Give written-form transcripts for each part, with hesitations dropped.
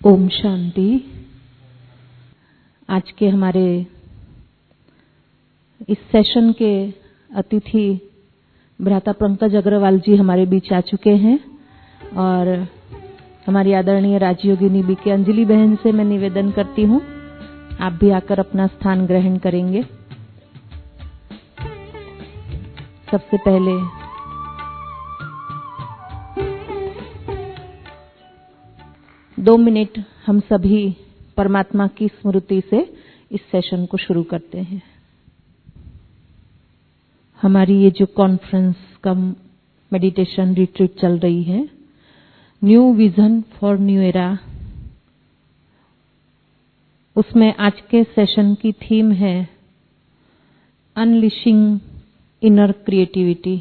ओम शांति। आज के हमारे इस सेशन के अतिथि भ्राता पंकज अग्रवाल जी हमारे बीच आ चुके हैं और हमारी आदरणीय राजयोगिनी बी के अंजलि बहन से मैं निवेदन करती हूँ आप भी आकर अपना स्थान ग्रहण करेंगे। सबसे पहले दो मिनट हम सभी परमात्मा की स्मृति से इस सेशन को शुरू करते हैं। हमारी ये जो कॉन्फ्रेंस का मेडिटेशन रिट्रीट चल रही है, new vision for new era, उसमें आज के सेशन की थीम है अनलिशिंग इनर क्रिएटिविटी।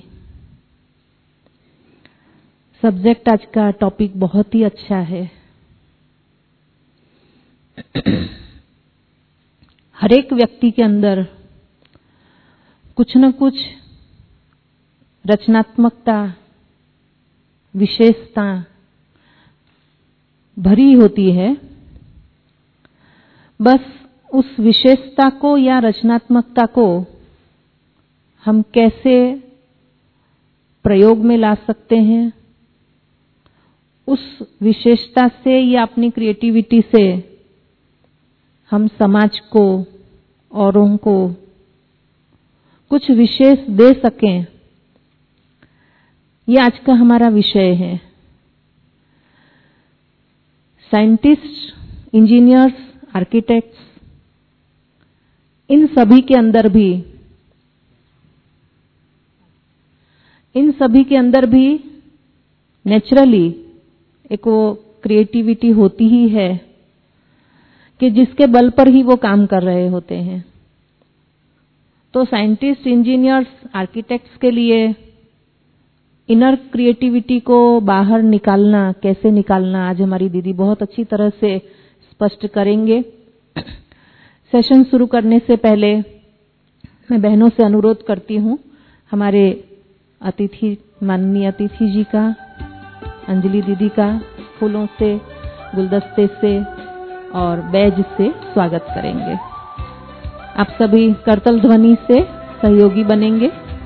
सब्जेक्ट आज का टॉपिक बहुत ही अच्छा है। हर एक व्यक्ति के अंदर कुछ न कुछ रचनात्मकता, विशेषता भरी होती है। बस उस विशेषता को या रचनात्मकता को हम कैसे प्रयोग में ला सकते हैं, उस विशेषता से या अपनी क्रिएटिविटी से हम समाज को, औरों को कुछ विशेष दे सकें, ये आज का हमारा विषय है। साइंटिस्ट, इंजीनियर्स, आर्किटेक्ट्स, इन सभी के अंदर भी नेचुरली एक वो क्रिएटिविटी होती ही है कि जिसके बल पर ही वो काम कर रहे होते हैं। तो साइंटिस्ट, इंजीनियर्स, आर्किटेक्ट्स के लिए इनर क्रिएटिविटी को बाहर निकालना, कैसे निकालना, आज हमारी दीदी बहुत अच्छी तरह से स्पष्ट करेंगे। सेशन शुरू करने से पहले मैं बहनों से अनुरोध करती हूँ, हमारे अतिथि, माननीय अतिथि जी का, अंजलि दीदी का फूलों से, गुलदस्ते से और बैज से स्वागत करेंगे। आप सभी करतल ध्वनि से सहयोगी बनेंगे।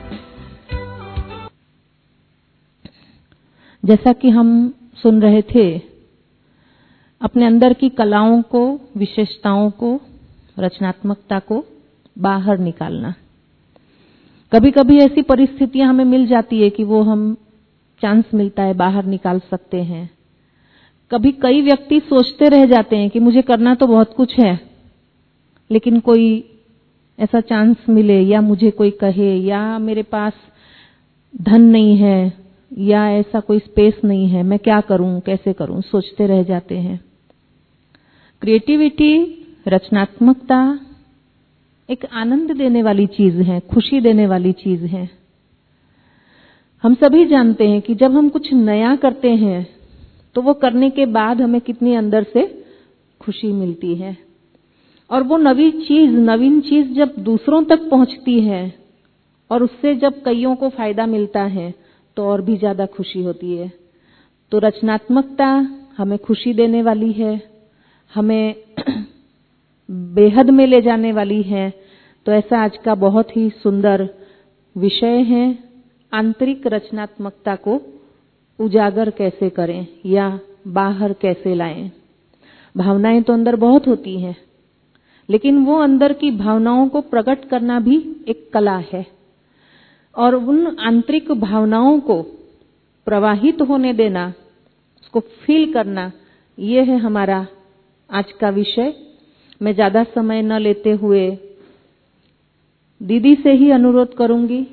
जैसा कि हम सुन रहे थे, अपने अंदर की कलाओं को, विशेषताओं को, रचनात्मकता को बाहर निकालना। कभी कभी ऐसी परिस्थितियां हमें मिल जाती है कि वो हम चांस मिलता है, बाहर निकाल सकते हैं। कभी कई व्यक्ति सोचते रह जाते हैं कि मुझे करना तो बहुत कुछ है, लेकिन कोई ऐसा चांस मिले, या मुझे कोई कहे, या मेरे पास धन नहीं है, या ऐसा कोई स्पेस नहीं है, मैं क्या करूं, कैसे करूं, सोचते रह जाते हैं। क्रिएटिविटी, रचनात्मकता एक आनंद देने वाली चीज है, खुशी देने वाली चीज है। हम सभी जानते हैं कि जब हम कुछ नया करते हैं तो वो करने के बाद हमें कितनी अंदर से खुशी मिलती है, और वो नवीन चीज जब दूसरों तक पहुंचती है और उससे जब कईयों को फायदा मिलता है तो और भी ज्यादा खुशी होती है। तो रचनात्मकता हमें खुशी देने वाली है, हमें बेहद में ले जाने वाली है। तो ऐसा आज का बहुत ही सुंदर विषय है, आंतरिक रचनात्मकता को उजागर कैसे करें या बाहर कैसे लाएं। भावनाएं तो अंदर बहुत होती हैं, लेकिन वो अंदर की भावनाओं को प्रकट करना भी एक कला है, और उन आंतरिक भावनाओं को प्रवाहित होने देना, उसको फील करना, ये है हमारा आज का विषय। मैं ज्यादा समय न लेते हुए दीदी से ही अनुरोध करूंगी,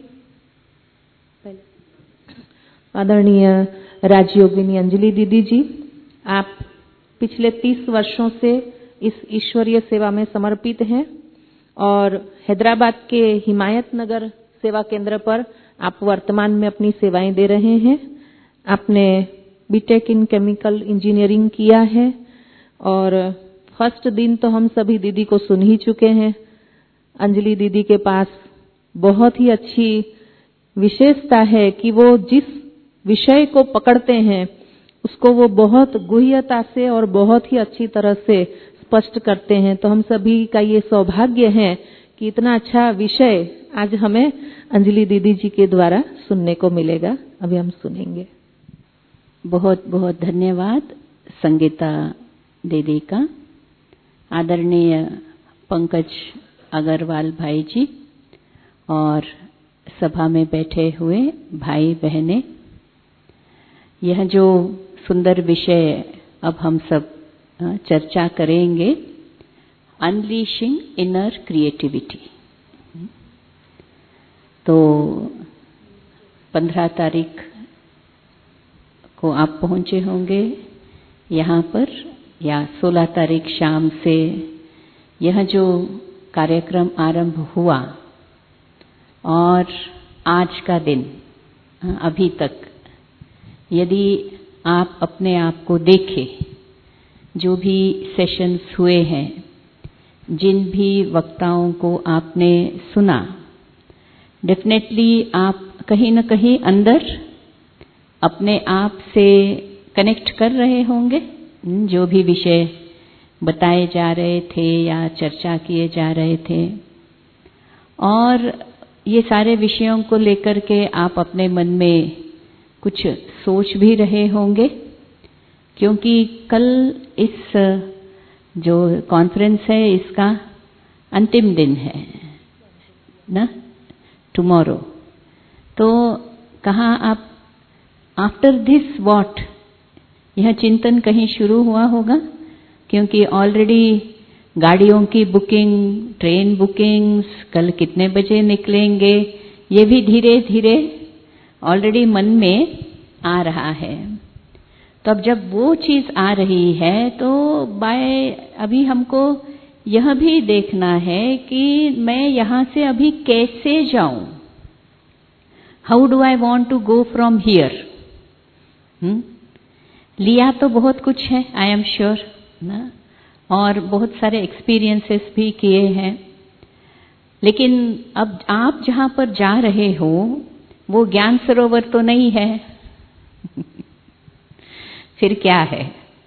आदरणीय राजयोगिनी अंजलि दीदी जी, आप पिछले 30 वर्षों से इस ईश्वरीय सेवा में समर्पित हैं और हैदराबाद के हिमायत नगर सेवा केंद्र पर आप वर्तमान में अपनी सेवाएं दे रहे हैं। आपने बीटेक इन केमिकल इंजीनियरिंग किया है और फर्स्ट दिन तो हम सभी दीदी को सुन ही चुके हैं। अंजलि दीदी के पास बहुत ही अच्छी विशेषता है कि वो जिस विषय को पकड़ते हैं उसको वो बहुत गुह्यता से और बहुत ही अच्छी तरह से स्पष्ट करते हैं। तो हम सभी का ये सौभाग्य है कि इतना अच्छा विषय आज हमें अंजलि दीदी जी के द्वारा सुनने को मिलेगा। अभी हम सुनेंगे। बहुत बहुत धन्यवाद संगीता दीदी का। आदरणीय पंकज अग्रवाल भाई जी और सभा में बैठे हुए भाई बहनें, यह जो सुंदर विषय अब हम सब चर्चा करेंगे, अनलीशिंग इनर क्रिएटिविटी। तो 15 तारीख को आप पहुंचे होंगे यहाँ पर, या 16 तारीख शाम से यह जो कार्यक्रम आरंभ हुआ और आज का दिन अभी तक, यदि आप अपने आप को देखें, जो भी सेशंस हुए हैं, जिन भी वक्ताओं को आपने सुना, डेफिनेटली आप कहीं न कहीं अंदर अपने आप से कनेक्ट कर रहे होंगे। जो भी विषय बताए जा रहे थे या चर्चा किए जा रहे थे, और ये सारे विषयों को लेकर के आप अपने मन में कुछ सोच भी रहे होंगे, क्योंकि कल इस जो कॉन्फ्रेंस है इसका अंतिम दिन है ना, टुमारो। तो कहाँ आप आफ्टर दिस व्हाट, यह चिंतन कहीं शुरू हुआ होगा, क्योंकि ऑलरेडी गाड़ियों की बुकिंग, ट्रेन बुकिंग्स, कल कितने बजे निकलेंगे, ये भी धीरे धीरे ऑलरेडी मन में आ रहा है। तो अब जब वो चीज आ रही है तो अभी हमको यह भी देखना है कि मैं यहाँ से अभी कैसे जाऊं, how do I want to go from here. लिया तो बहुत कुछ है, आई एम श्योर ना, और बहुत सारे एक्सपीरियंसेस भी किए हैं, लेकिन अब आप जहां पर जा रहे हो वो ज्ञान सरोवर तो नहीं है। फिर क्या है?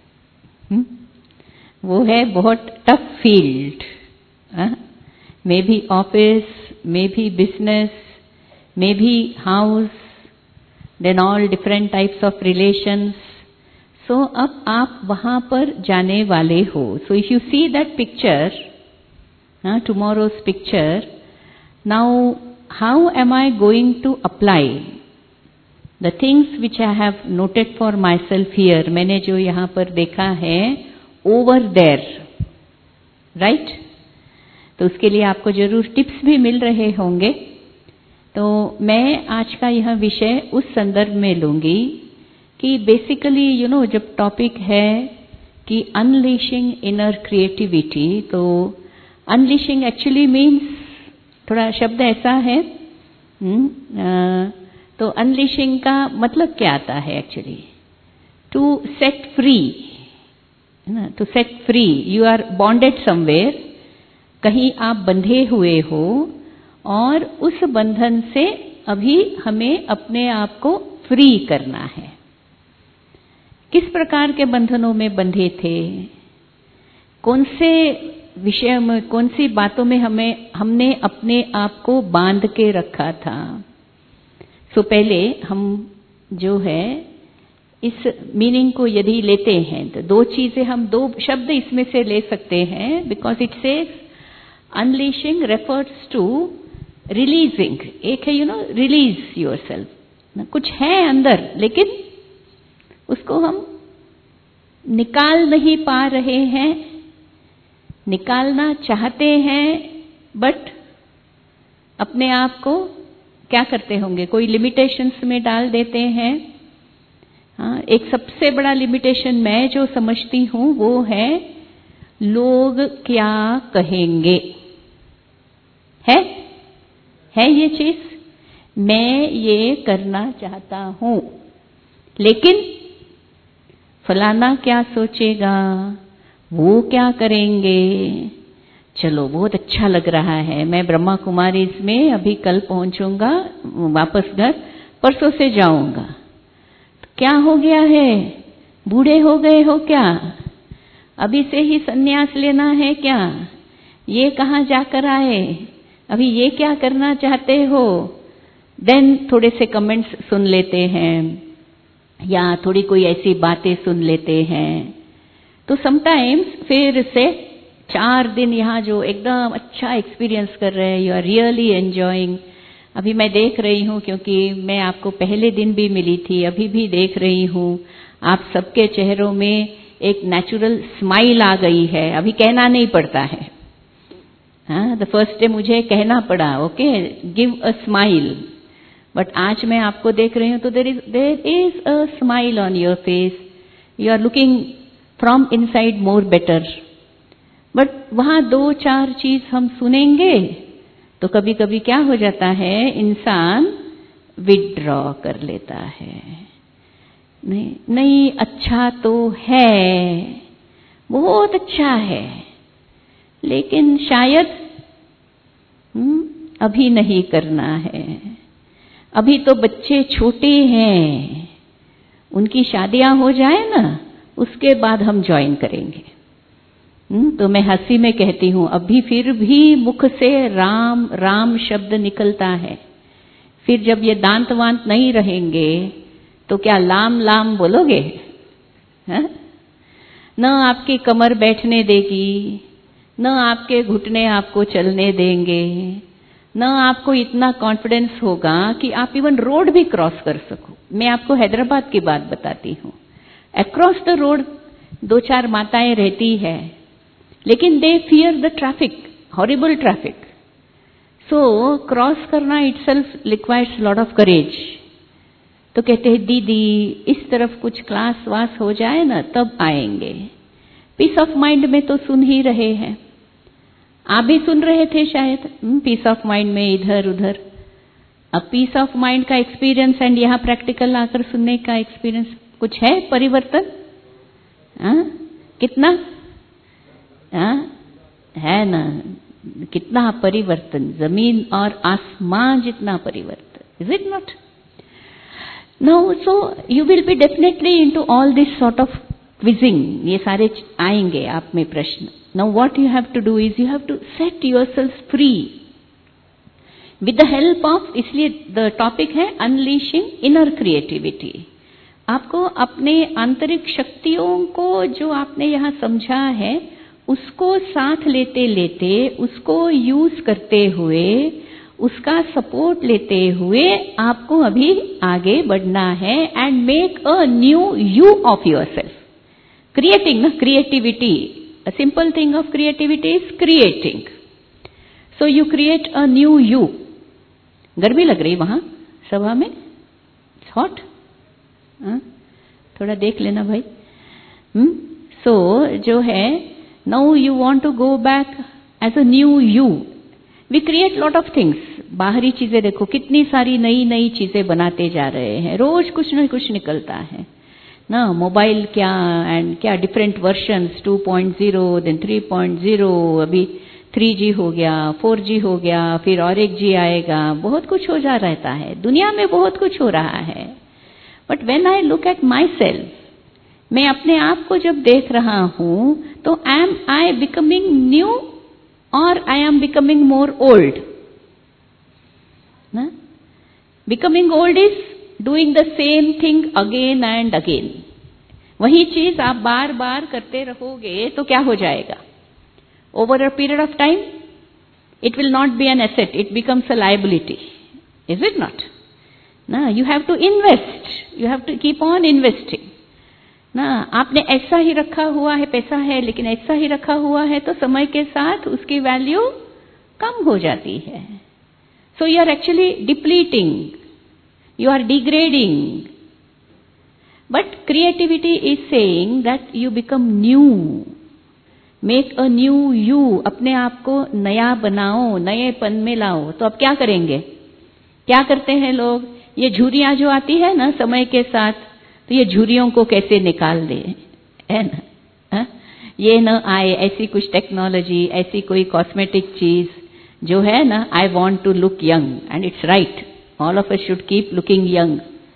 वो है बहुत tough field, maybe office, maybe business, maybe house, then all different types of relations. So अब आप वहां पर जाने वाले हो। So if you see that picture, tomorrow's picture, now how am I going to apply the things which I have noted for myself here? मैंने जो यहाँ पर देखा है over there, right? तो उसके लिए आपको जरूर टिप्स भी मिल रहे होंगे। तो मैं आज का यह विषय उस संदर्भ में लूंगी कि बेसिकली जब टॉपिक है कि अनलीशिंग इनर क्रिएटिविटी, तो अनलीशिंग एक्चुअली मीन्स, थोड़ा शब्द ऐसा है, तो अनलीशिंग का मतलब क्या आता है actually? To set free, to set free. You are bonded somewhere, कहीं आप बंधे हुए हो, और उस बंधन से अभी हमें अपने आप को फ्री करना है। किस प्रकार के बंधनों में बंधे थे, कौन से विषय में, कौन सी बातों में हमने अपने आप को बांध के रखा था। सो पहले हम जो है इस मीनिंग को यदि लेते हैं तो दो चीजें, हम दो शब्द इसमें से ले सकते हैं, because it says unleashing refers to releasing. एक है रिलीज योरसेल्फ, कुछ है अंदर लेकिन उसको हम निकाल नहीं पा रहे हैं, निकालना चाहते हैं, बट अपने आप को क्या करते होंगे, कोई लिमिटेशंस में डाल देते हैं। हाँ, एक सबसे बड़ा लिमिटेशन मैं जो समझती हूँ वो है लोग क्या कहेंगे। है ये चीज, मैं ये करना चाहता हूँ लेकिन फलाना क्या सोचेगा, वो क्या करेंगे। चलो बहुत अच्छा लग रहा है, मैं ब्रह्मा कुमारी में अभी कल पहुंचूंगा, वापस घर परसों से जाऊंगा। तो क्या हो गया है, बूढ़े हो गए हो क्या? अभी से ही संन्यास लेना है क्या? ये कहाँ जाकर आए? अभी ये क्या करना चाहते हो? देन थोड़े से कमेंट्स सुन लेते हैं या थोड़ी कोई ऐसी बातें सुन लेते हैं। तो समटाइम्स फिर से 4 दिन यहाँ जो एकदम अच्छा एक्सपीरियंस कर रहे हैं, यू आर रियली एंजॉइंग। अभी मैं देख रही हूँ, क्योंकि मैं आपको पहले दिन भी मिली थी, अभी भी देख रही हूँ, आप सबके चेहरों में एक नेचुरल स्माइल आ गई है। अभी कहना नहीं पड़ता है। हाँ, द फर्स्ट डे मुझे कहना पड़ा, okay give a smile, but आज मैं आपको देख रही हूँ तो there is a smile on your face, you are looking from inside more better. But वहां 2-4 चीज हम सुनेंगे तो कभी कभी क्या हो जाता है, इंसान विथड्रॉ कर लेता है। नहीं अच्छा तो है, बहुत अच्छा है, लेकिन शायद अभी नहीं करना है, अभी तो बच्चे छोटे हैं, उनकी शादियां हो जाए ना उसके बाद हम ज्वाइन करेंगे। तो मैं हंसी में कहती हूं, अभी फिर भी मुख से राम राम शब्द निकलता है। फिर जब ये दांत वांत नहीं रहेंगे तो क्या लाम लाम बोलोगे? न आपकी कमर बैठने देगी, न आपके घुटने आपको चलने देंगे, न आपको इतना कॉन्फिडेंस होगा कि आप इवन रोड भी क्रॉस कर सको। मैं आपको हैदराबाद की बात बताती हूँ। अक्रॉस द रोड 2-4 माताएं रहती है, लेकिन they fear the traffic, horrible traffic. So cross करना itself requires lot of courage. तो कहते हैं दीदी इस तरफ कुछ क्लास वास हो जाए ना तब आएंगे। पीस ऑफ माइंड में तो सुन ही रहे हैं, आप भी सुन रहे थे शायद, पीस ऑफ माइंड में इधर उधर। अब पीस ऑफ माइंड का एक्सपीरियंस एंड यहाँ प्रैक्टिकल आकर सुनने का एक्सपीरियंस, कुछ है परिवर्तन? कितना है ना? कितना परिवर्तन, जमीन और आसमान जितना परिवर्तन। Is it not? Now so you will be definitely into all this sort of quizzing. ये सारे आएंगे आप में प्रश्न। Now what you have to do is you have to set yourself free with the help of, इसलिए the topic है unleashing inner creativity. आपको अपने आंतरिक शक्तियों को जो आपने यहाँ समझा है उसको साथ लेते लेते, उसको यूज करते हुए, उसका सपोर्ट लेते हुए आपको अभी आगे बढ़ना है and make a new you of yourself. Creating ना, creativity, a simple thing of creativity is creating. So you create a new you. गर्मी लग रही वहां सभा में? इट्स हॉट, थोड़ा देख लेना भाई। सो जो है, now you want to go back as a new you. We create lot of things. बाहरी चीजें देखो, कितनी सारी नई नई चीजें बनाते जा रहे हैं, रोज कुछ न कुछ निकलता है ना। मोबाइल क्या एंड क्या डिफरेंट वर्जन्स, 2.0 देन 3.0, अभी 3G हो गया, 4G हो गया, फिर और एक G आएगा। बहुत कुछ हो जा रहता है, दुनिया में बहुत कुछ हो रहा है। But when I look at myself, मैं अपने आप को जब देख रहा हूं तो एम आई बिकमिंग न्यू और I am becoming more old? Becoming old is doing the same thing again and again. वही चीज आप बार बार करते रहोगे तो क्या हो जाएगा? Over a period of time it will not be an asset, it becomes a liability. Is it not? ना, you have to invest, you have to keep on investing ना। आपने ऐसा ही रखा हुआ है, पैसा है लेकिन ऐसा ही रखा हुआ है तो समय के साथ उसकी वैल्यू कम हो जाती है। So you are actually depleting, you are degrading. But creativity is saying that you become new. Make a new you. अपने आप को नया बनाओ, नएपन में लाओ। तो अब क्या करेंगे? क्या करते हैं लोग? ये झुर्रियां जो आती है ना समय के साथ, तो ये झुर्रियों को कैसे निकाल दे, है ना? ये न आए ऐसी कुछ टेक्नोलॉजी, ऐसी कोई कॉस्मेटिक चीज जो है ना, I want to look young and it's right, all of us should keep looking young,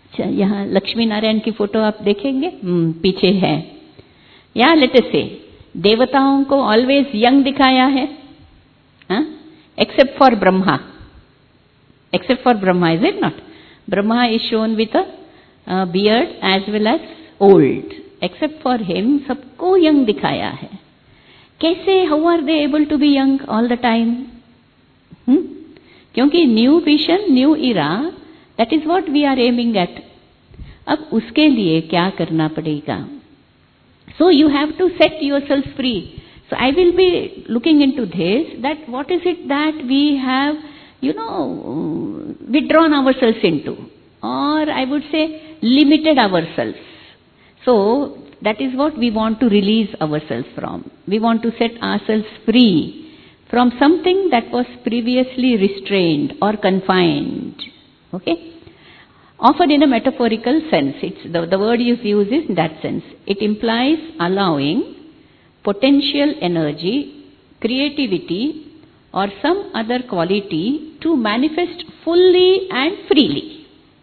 अच्छा, यहाँ लक्ष्मी नारायण की फोटो आप देखेंगे, पीछे है। या लेट अस से देवताओं को ऑलवेज यंग दिखाया है, except for Brahma, except for Brahma, is it not? Brahma is shown with a beard as well as old. Except for him, सबको young दिखाया है। कैसे? How are they able to be young all the time? क्योंकि new vision, new era, that is what we are aiming at. अब उसके लिए क्या करना पड़ेगा? So you have to set yourself free. So I will be looking into this, that what is it that we have withdrawn ourselves into, or I would say limited ourselves. So that is what we want to release ourselves from. We want to set ourselves free from something that was previously restrained or confined. Okay? Often in a metaphorical sense, it's the word you use is in that sense. It implies allowing potential energy, creativity, or some other quality to manifest fully and freely.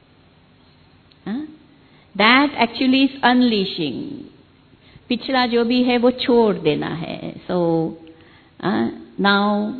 That actually is unleashing. पिछला जो भी है वो छोड़ देना है. So now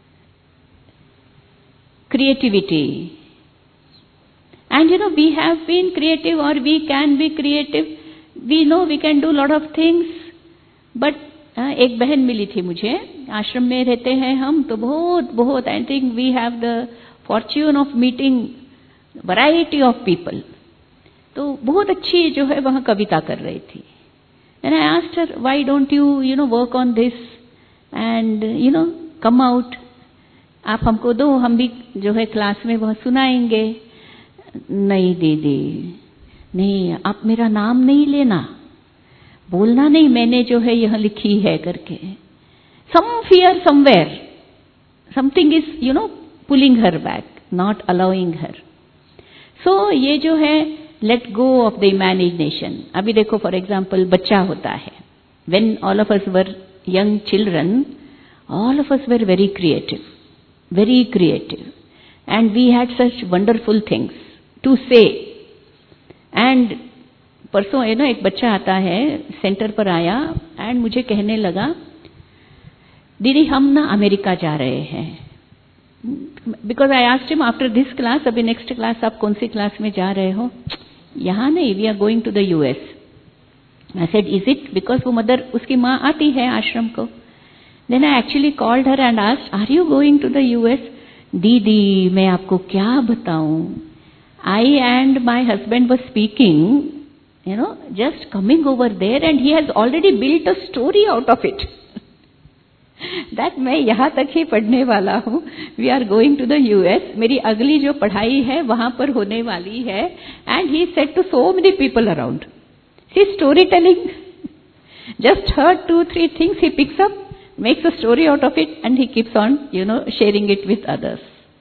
creativity. And we have been creative, or we can be creative. We know we can do lot of things. But एक बहन मिली थी मुझे, आश्रम में रहते हैं हम, तो बहुत I think we have the fortune of meeting variety of people. तो बहुत अच्छी जो है वहाँ कविता कर रही थी. And I asked her, why don't you work on this and come out, आप हमको दो, हम भी जो है क्लास में वह सुनाएंगे. नहीं दीदी, नहीं, आप मेरा नाम नहीं लेना, बोलना नहीं मैंने जो है यह लिखी है करके. Some fear somewhere, something is pulling her back, not allowing her. So ये जो है let go of the imagination. अभी देखो फॉर एग्जाम्पल बच्चा होता है. When all of us were young children, all of us were very creative, and we had such wonderful things to say. And परसों एक बच्चा आता है, सेंटर पर आया एंड मुझे कहने लगा, दीदी हम ना अमेरिका जा रहे हैं. Because I asked him after this class, अभी नेक्स्ट क्लास आप कौन सी क्लास में जा रहे हो? यहाँ नहीं, we are going to the US. I said is it? Because वो मदर, उसकी माँ आती है आश्रम को. Then I actually called her and asked, are you going to the US? दीदी मैं आपको क्या बताऊं, I and my husband were speaking, just coming over there and he has already built a story out of it. That मैं यहाँ तक ही पढ़ने वाला हूँ. We are going to the US. मेरी अगली जो पढ़ाई है वहाँ पर होने वाली है. And he said to so many people around. See, storytelling. Just heard 2-3 things he picks up, makes a story out of it, and he keeps on, sharing it with others.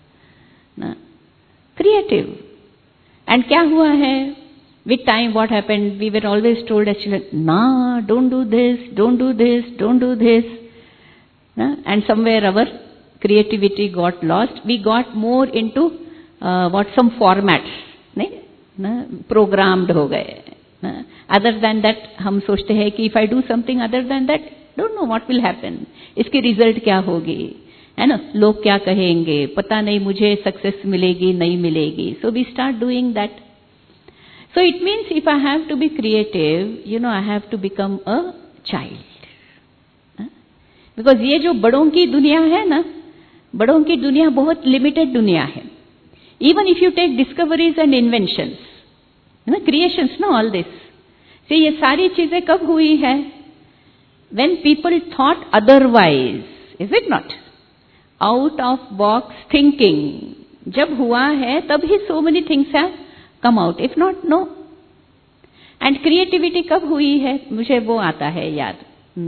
Creative. And क्या हुआ है? With time, what happened? We were always told as children, nah, don't do this, don't do this, don't do this. And somewhere our creativity got lost. We got more into some formats, programmed हो गए. Other than that, हम सोचते हैं कि if I do something other than that, don't know what will happen. इसकी result क्या होगी, है ना? लोग क्या कहेंगे, पता नहीं मुझे success मिलेगी नहीं मिलेगी. So we start doing that. So it means if I have to be creative, I have to become a child. Because ये जो बड़ों की दुनिया है ना, बड़ों की दुनिया बहुत limited दुनिया है. Even if you take discoveries and inventions, creations, all this. See, ये सारी चीजें कब हुई है? When people thought otherwise, is it not? Out of box thinking. जब हुआ है तब ही so many things have come out. If not, no. And creativity कब हुई है? मुझे वो आता है याद,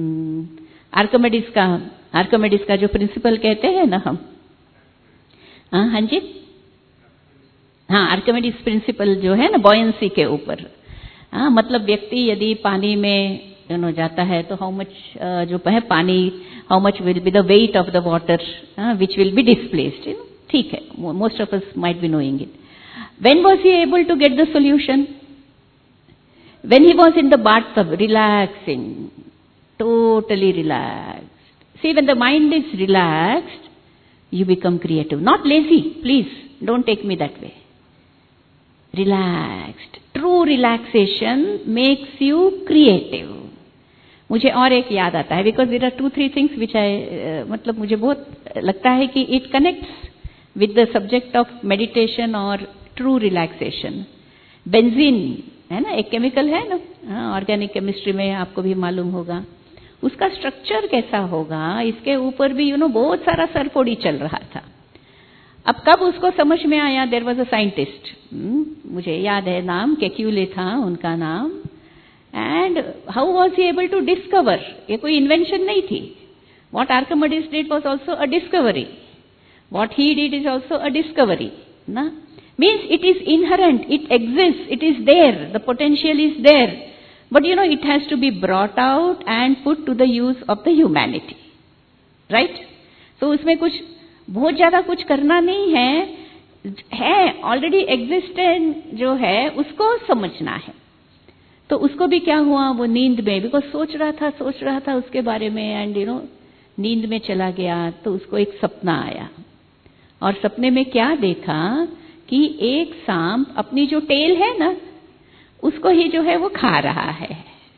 आर्किमिडीज का जो प्रिंसिपल कहते हैं ना हम, हाँ जी, हाँ, आर्किमिडीज प्रिंसिपल जो है ना बॉयंसी के ऊपर. मतलब व्यक्ति यदि पानी में जाता है तो हाउ मच जो है पानी, how much will be the weight of the water which will be displaced. ठीक है, most of us might be knowing it. When was he able to get the solution? When he was in the bathtub, relaxing, totally relaxed. See, when the mind is relaxed, you become creative. Not lazy, please, don't take me that way. Relaxed. True relaxation makes you creative. मुझे और एक याद आता है, because there are 2-3 things which मतलब मुझे बहुत लगता है कि it connects with the subject of meditation or true relaxation. Benzene है ना, एक केमिकल है ना, ऑर्गेनिक केमिस्ट्री में आपको भी मालूम होगा. उसका स्ट्रक्चर कैसा होगा, इसके ऊपर भी बहुत सारा सरफोड़ी चल रहा था. अब कब उसको समझ में आया, देयर वाज अ साइंटिस्ट, मुझे याद है नाम, केक्यूले था उनका नाम. And how was he able to discover, ये कोई इन्वेंशन नहीं थी. What Archimedes did was also a discovery. What he did is also a discovery ना. Means it is inherent, it exists, it is there, the potential is there. But it has to be brought out and put to the use of the humanity. Right? So उसमें कुछ बहुत ज़्यादा कुछ करना नहीं है, already existent जो है उसको समझना है. तो उसको भी क्या हुआ, वो नींद में, बिकॉज सोच रहा था उसके बारे में, एंड नींद में चला गया. तो उसको एक सपना आया, और सपने में क्या देखा कि एक सांप अपनी जो टेल है ना, उसको ही जो है वो खा रहा है.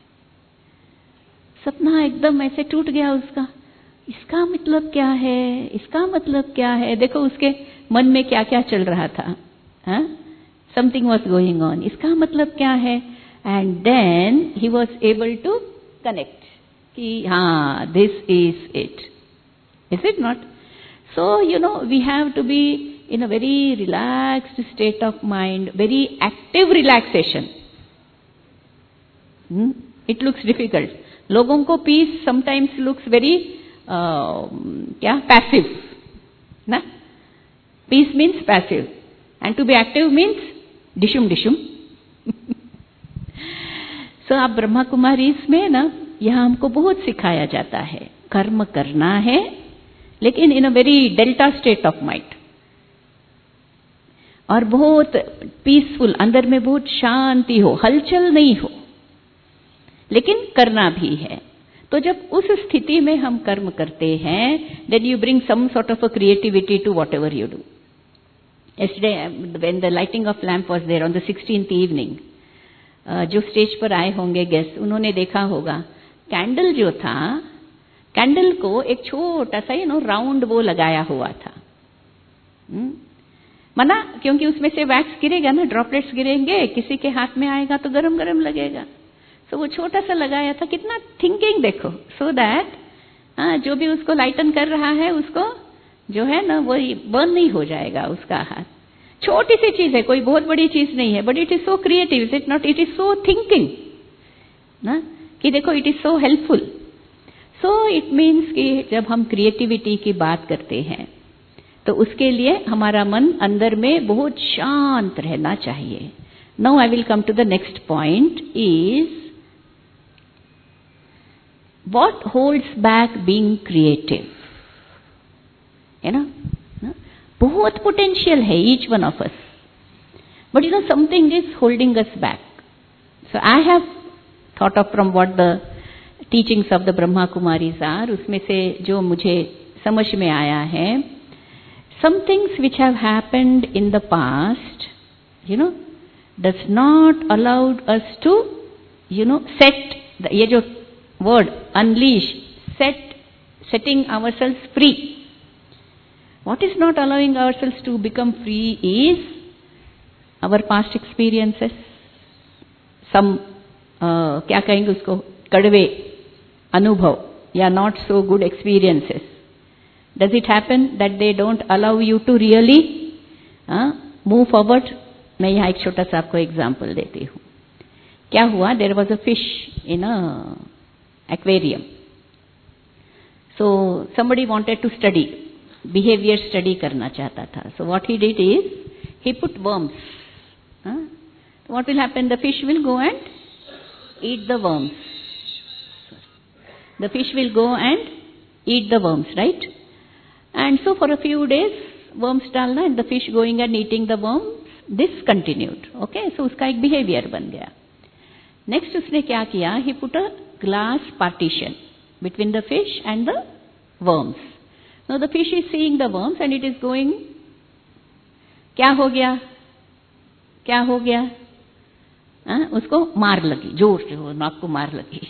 सपना एकदम ऐसे टूट गया उसका. इसका मतलब क्या है, इसका मतलब क्या है. देखो उसके मन में क्या क्या चल रहा था. Something was going on. इसका मतलब क्या है. And then he was able to connect कि हाँ, this is it. Is it not. So we have to be in a very relaxed state of mind, very active relaxation. It looks difficult. लोगों को peace sometimes looks very passive, ना? Peace means passive, and to be active means dishum. So आप ब्रह्मा कुमारीज में ना, यहाँ हमको बहुत सिखाया जाता है, कर्म करना है, लेकिन in a very delta state of mind. और बहुत पीसफुल, अंदर में बहुत शांति हो, हलचल नहीं हो, लेकिन करना भी है. तो जब उस स्थिति में हम कर्म करते हैं, then you bring some sort of a creativity to whatever you do. Yesterday, when the lighting of lamp was there on the 16th evening, जो स्टेज पर आए होंगे गेस्ट, उन्होंने देखा होगा कैंडल जो था, कैंडल को एक छोटा सा राउंड वो लगाया हुआ था. मना, क्योंकि उसमें से वैक्स गिरेगा ना, ड्रॉपलेट्स गिरेंगे, किसी के हाथ में आएगा तो गरम गरम लगेगा. तो वो छोटा सा लगाया था. कितना थिंकिंग देखो, सो दैट जो भी उसको लाइटन कर रहा है उसको जो है ना वो बर्न नहीं हो जाएगा उसका हाथ. छोटी सी चीज है, कोई बहुत बड़ी चीज नहीं है, but it is so creative. Is it not. It is so thinking ना, कि देखो it is so helpful. So it means कि जब हम क्रिएटिविटी की बात करते हैं तो उसके लिए हमारा मन अंदर में बहुत शांत रहना चाहिए. Now I will come to the next point, is what holds back being creative. है ना, बहुत पोटेंशियल है each one of us, but something is holding us back. So I have thought of from what the teachings of the Brahma Kumaris are, उसमें से जो मुझे समझ में आया है, some things which have happened in the past, does not allow us to, set, ये जो word unleash, setting ourselves free. What is not allowing ourselves to become free is our past experiences, some क्या कहेंगे उसको, कड़वे अनुभव या not so good experiences. Does it happen that they don't allow you to really move forward? मैं यहाँ एक छोटा सा आपको एग्जाम्पल देती हूँ. क्या हुआ, there was a fish in an aquarium. So somebody wanted to study, behaviour study करना चाहता था. So what he did is he put worms. What will happen? The fish will go and eat the worms. The fish will go and eat the worms, right? And so for a few days worms डालना, and the fish going and eating the worms, this continued. Okay, so उसका एक behaviour बन गया. Next उसने क्या किया, he put a glass partition between the fish and the worms. Now the fish is seeing the worms and it is going. क्या हो गया, क्या हो गया, उसको मार लगी, जोर से वो नाक को मार लगी.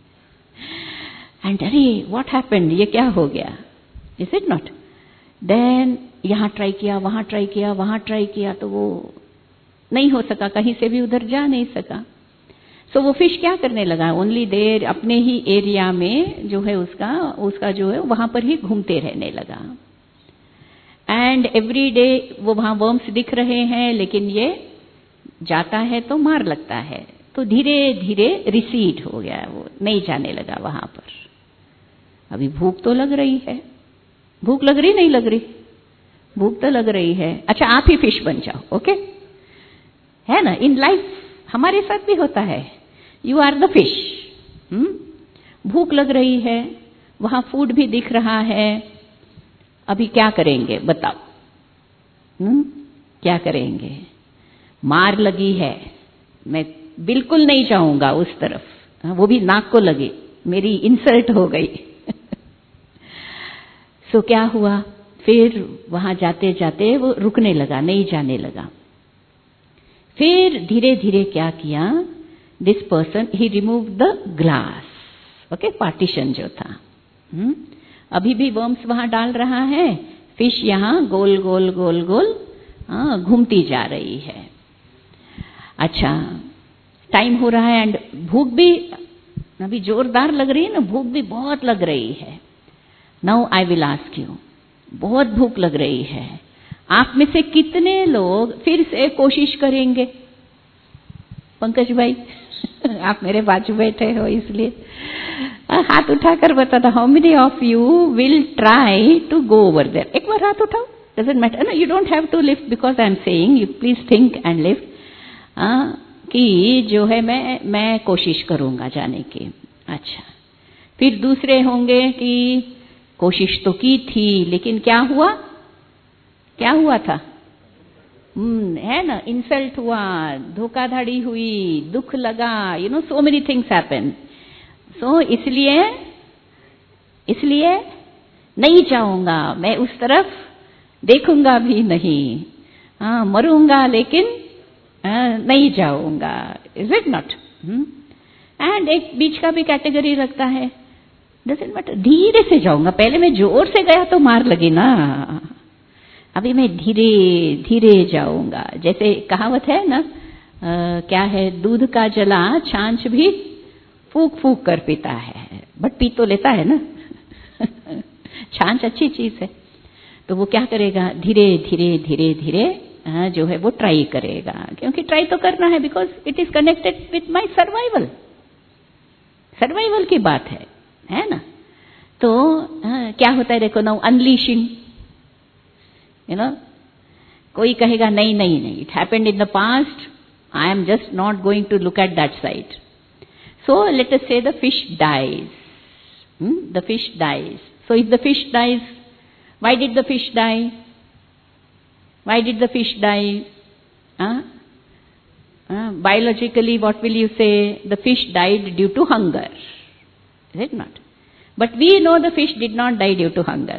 एंड अरे व्हाट हैपेंड, ये क्या हो गया, इज इट नॉट. देन यहां ट्राई किया, वहां ट्राई किया, वहां ट्राई किया, तो वो नहीं हो सका, कहीं से भी उधर जा नहीं सका. सो वो फिश क्या करने लगा, ओनली देर अपने ही एरिया में जो है उसका जो है वहां पर ही घूमते रहने लगा. एंड एवरी डे वो वहां वर्म्स दिख रहे हैं, लेकिन ये जाता है तो मार लगता है, तो धीरे धीरे रिसीड हो गया, वो नहीं जाने लगा वहां पर. अभी भूख तो लग रही है, भूख लग रही नहीं लग रही, भूख तो लग रही है. अच्छा, आप ही फिश बन जाओ. ओके, है ना, इन लाइफ हमारे साथ भी होता है. You are the fish. भूख लग रही है, वहां फूड भी दिख रहा है, अभी क्या करेंगे बताओ. क्या करेंगे, मार लगी है, मैं बिल्कुल नहीं जाऊंगा उस तरफ, वो भी नाक को लगी, मेरी इंसल्ट हो गई. सो क्या हुआ, फिर वहां जाते जाते वो रुकने लगा, नहीं जाने लगा. फिर धीरे धीरे क्या किया, this person he remove the glass. Okay, partition जो था. अभी भी वर्म्स वहां डाल रहा है, फिश यहां गोल गोल गोल गोल घूमती जा रही है. अच्छा, टाइम हो रहा है एंड भूख भी अभी जोरदार लग रही है ना, भूख भी बहुत लग रही है. Now I will ask you, बहुत भूख लग रही है, आप में से कितने लोग फिर से कोशिश करेंगे. पंकज भाई आप मेरे बाजू बैठे हो इसलिए हाथ उठाकर बता दो, how many of you will try to go over there. एक बार हाथ उठाओ, डजंट मैटर ना, you don't have to lift because I am saying, you please think and lift. कि जो है मैं कोशिश करूंगा जाने की. अच्छा, फिर दूसरे होंगे कि कोशिश तो की थी, लेकिन क्या हुआ, क्या हुआ था, है ना, इंसल्ट हुआ, धोखाधड़ी हुई, दुख लगा, you know, so many things happen. So इसलिए नहीं जाऊंगा मैं उस तरफ, देखूंगा भी नहीं, मरूंगा लेकिन नहीं जाऊंगा. Is it not. एंड एक बीच का भी कैटेगरी रखता है, डजंट मैटर, धीरे से जाऊंगा, पहले मैं जोर से गया तो मार लगी ना, अभी मैं धीरे धीरे जाऊंगा. जैसे कहावत है ना, क्या है, दूध का जला छाछ भी फूक फूक कर पीता है, बट पी तो लेता है ना. छाछ अच्छी चीज है, तो वो क्या करेगा, धीरे धीरे धीरे धीरे जो है वो ट्राई करेगा, क्योंकि ट्राई तो करना है, because it is connected with my survival. Survival की बात है ना. तो क्या होता है देखो, नाउ अनलीशिंग, यू नो, कोई कहेगा नहीं नहीं नहीं, it happened in the past, I am just not going to look at that side. So let us say the fish dies. The fish dies. So if the fish dies, why did the fish die? Why did the fish die? Biologically, what will you say? The fish died due to hunger. Is it not? But we know the fish did not die due to hunger.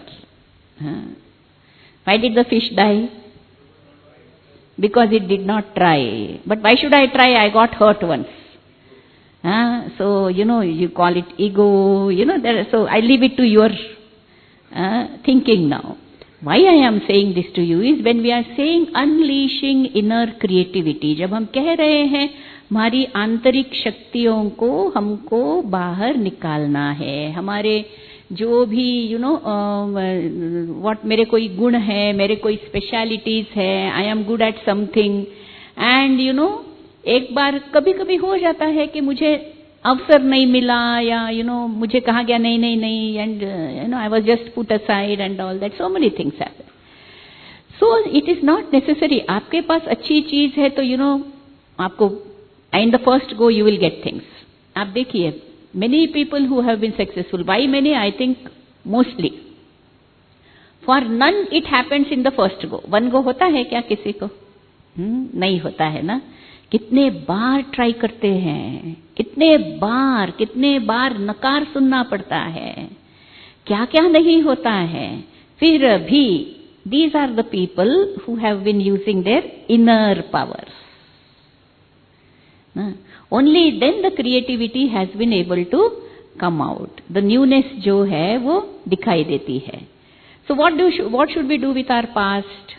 Why did the fish die? Because it did not try. But why should I try? I got hurt once. So, you know, you call it ego. You know, so I leave it to your thinking now. Why I am saying this to you is when we are saying unleashing inner creativity, जब हम कह रहे हैं हमारी आंतरिक शक्तियों को हमको बाहर निकालना है, हमारे जो भी यू नो व्हाट मेरे कोई गुण है, मेरे कोई स्पेशलिटीज है, I am good at something, and you know एक बार कभी कभी हो जाता है कि मुझे अवसर नहीं मिला, या यू नो मुझे कहा गया नहीं नहीं नहीं, and you know I was just put aside and all that, so many things happen. So it is not necessary, आपके पास अच्छी चीज है तो यू नो आपको in the first go you will get things. आप देखिए many people who have been successful, why many, I think mostly for none it happens in the first go. One go होता है क्या किसी को? नहीं होता है ना। कितने बार ट्राई करते हैं, कितने बार नकार सुनना पड़ता है, क्या क्या नहीं होता है, फिर भी these are the people who have been using their inner powers. Only then the creativity has been able to come out. The newness जो है वो दिखाई देती है. So what should we do with our past?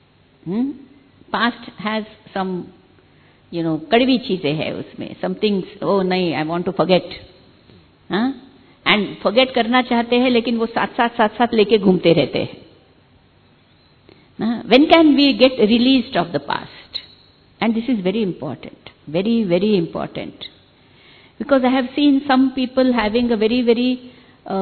Past has some, कड़वी चीजें हैं उसमें. Some things, oh नहीं, I want to forget. And forget करना चाहते हैं, लेकिन वो साथ लेके घूमते रहते हैं. When can we get released of the past? And this is very important, very, very important. Because I have seen some people having a very, very,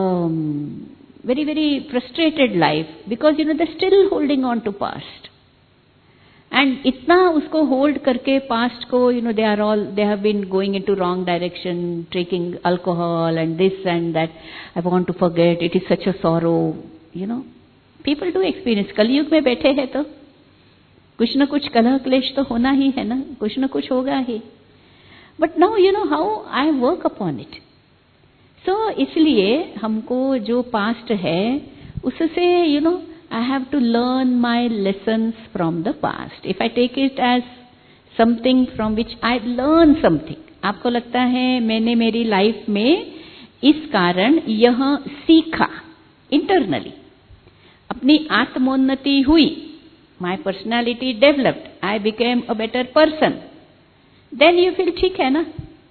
very frustrated life because, they're still holding on to past. And itna usko hold karke past ko, they have been going into wrong direction, drinking alcohol and this and that. I want to forget, it is such a sorrow, People do experience. कलयुग में बैठे हैं तो कुछ न कुछ कलह क्लेश तो होना ही है ना, कुछ न कुछ होगा ही. But now you know how I work upon it. So इसलिए हमको जो past है उससे I have to learn my lessons from the past. If I take it as something from which I learn something, आपको लगता है मैंने मेरी लाइफ में इस कारण यह सीखा, internally अपनी आत्मोन्नति हुई, my personality developed, I became a better person, then you feel ठीक है ना.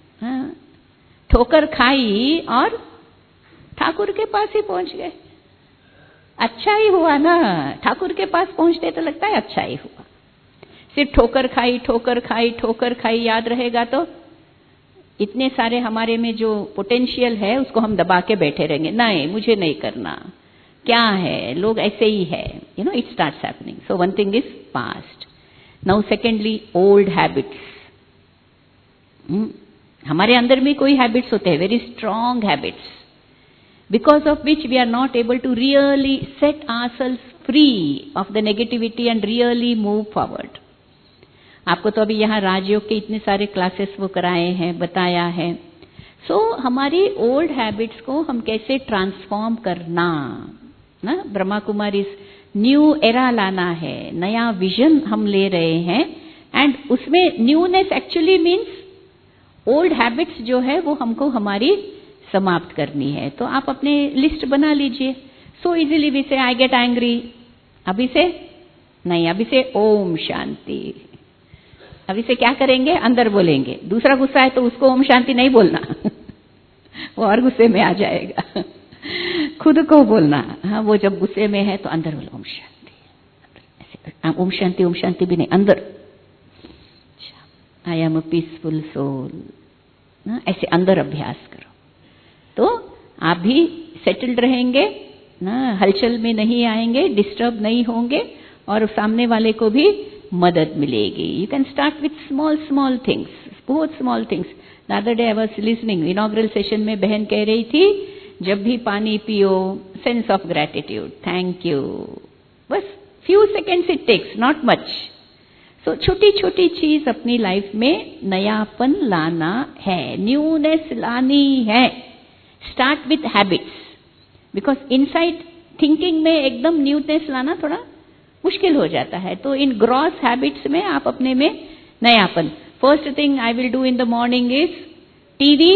ठोकर खाई और ठाकुर के पास ही पहुंच गए, अच्छा ही हुआ ना. ठाकुर के पास पहुंचते तो लगता है अच्छा ही हुआ. सिर्फ ठोकर खाई याद रहेगा तो इतने सारे हमारे में जो पोटेंशियल है उसको हम दबा के बैठे रहेंगे. नहीं, मुझे नहीं करना, क्या है, लोग ऐसे ही है. It starts happening. So one thing is past. Now secondly, old habits. हमारे अंदर में कोई हैबिट्स होते हैं, very strong habits, because of which we are not able to really set ourselves free of the negativity and really move forward. आपको तो अभी यहाँ राजयोग के इतने सारे क्लासेस वो कराए हैं, बताया है. So हमारी ओल्ड हैबिट्स को हम कैसे ट्रांसफॉर्म करना ना. ब्रह्मा कुमारी न्यू एरा लाना है, नया विजन हम ले रहे हैं. एंड उसमें newness actually means old habits जो है वो हमको हमारी समाप्त करनी है. तो आप अपने लिस्ट बना लीजिए. सो इजीली वी से आई गेट एंग्री, अभी से नहीं, अभी से ओम शांति. अभी से क्या करेंगे, अंदर बोलेंगे. दूसरा गुस्सा है तो उसको ओम शांति नहीं बोलना वो और गुस्से में आ जाएगा. खुद को बोलना. हाँ, वो जब गुस्से में है तो अंदर बोलो ओम शांति. ओम शांति भी नहीं, अंदर I am a peaceful soul. ऐसे अंदर अभ्यास करो तो आप भी सेटल्ड रहेंगे ना, हलचल में नहीं आएंगे, डिस्टर्ब नहीं होंगे और सामने वाले को भी मदद मिलेगी. You can start with small things, बहुत small things. The other day I was listening, inaugural session में बहन कह रही थी जब भी पानी पियो, sense of gratitude, thank you. बस few seconds it takes, not much. So छोटी छोटी चीज अपनी लाइफ में नयापन लाना है, न्यूनेस लानी है. Start with habits, because inside thinking में एकदम न्यूनेस लाना थोड़ा मुश्किल हो जाता है. तो इन ग्रॉस हैबिट्स में आप अपने में नयापन. First thing I will do in the morning is TV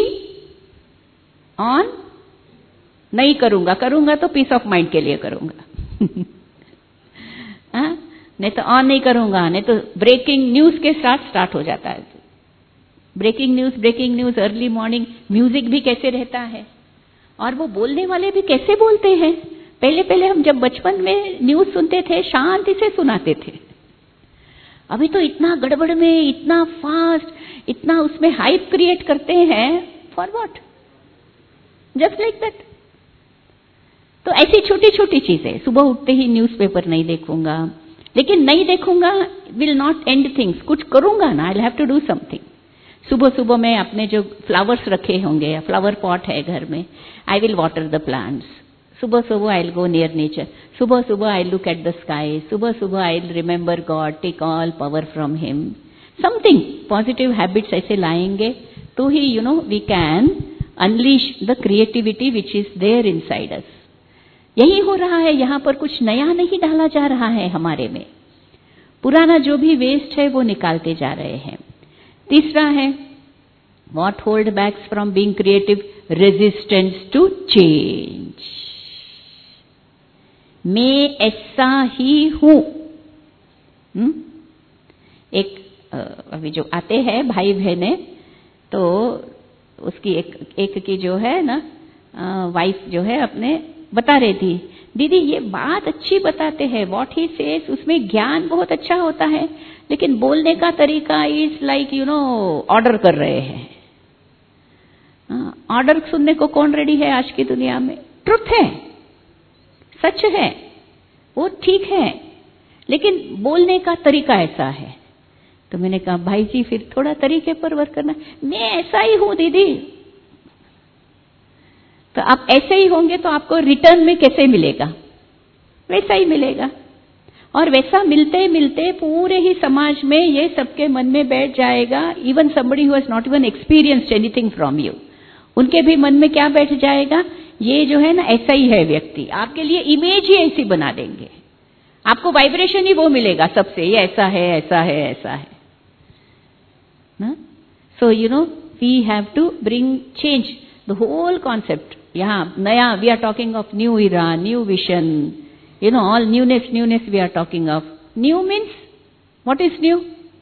on नहीं करूंगा, करूंगा तो पीस ऑफ माइंड के लिए करूंगा. नहीं तो ऑन नहीं करूंगा, नहीं तो ब्रेकिंग न्यूज के साथ स्टार्ट हो जाता है. Breaking news early morning. Music भी कैसे रहता है और वो बोलने वाले भी कैसे बोलते हैं. पहले हम जब बचपन में न्यूज सुनते थे शांति से सुनाते थे. अभी तो इतना गड़बड़ में, इतना फास्ट, इतना उसमें हाइप क्रिएट करते हैं. For what? Just like that. तो ऐसी छोटी छोटी चीजें. सुबह उठते ही न्यूज़पेपर नहीं देखूंगा, लेकिन नहीं देखूंगा विल नॉट एंड थिंग्स. कुछ करूंगा ना, I have to do something. सुबह मैं अपने जो फ्लावर्स रखे होंगे या फ्लावर पॉट है घर में, I will water the plants. सुबह सुबह I will go near nature, सुबह सुबह I look at the sky, सुबह सुबह I will remember God, take all power from him, something positive habits ऐसे लाएंगे तो ही we can unleash the creativity which is there inside us. यही हो रहा है, यहाँ पर कुछ नया नहीं डाला जा रहा है हमारे में, पुराना जो भी वेस्ट है वो निकालते जा रहे हैं। तीसरा है what hold backs from being creative, resistance to change. मैं ऐसा ही हूं। एक अभी जो आते हैं भाई बहने, तो उसकी एक की जो है ना वाइफ जो है अपने बता रही थी, दीदी ये बात अच्छी बताते हैं, व्हाट ही सेज उसमें ज्ञान बहुत अच्छा होता है, लेकिन बोलने का तरीका इज लाइक ऑर्डर कर रहे हैं। ऑर्डर सुनने को कौन रेडी है आज की दुनिया में? ट्रुथ है, सच है, वो ठीक है, लेकिन बोलने का तरीका ऐसा है। तो मैंने कहा भाई जी फिर थोड़ा तरीके पर वर्क करना। मैं ऐसा ही हूं दीदी। तो आप ऐसे ही होंगे तो आपको रिटर्न में कैसे मिलेगा? वैसा ही मिलेगा। और वैसा मिलते मिलते पूरे ही समाज में ये सबके मन में बैठ जाएगा। Even somebody who has not even experienced anything from you, उनके भी मन में क्या बैठ जाएगा? ये जो है ना ऐसा ही है व्यक्ति। आपके लिए इमेज ही ऐसी बना देंगे, आपको वाइब्रेशन ही वो मिलेगा सबसे, ये ऐसा है, ऐसा है, ऐसा है ना। So we have to bring change the whole concept. यहाँ नया, we are talking of new era, new vision, all newness we are talking of. New means, what is new?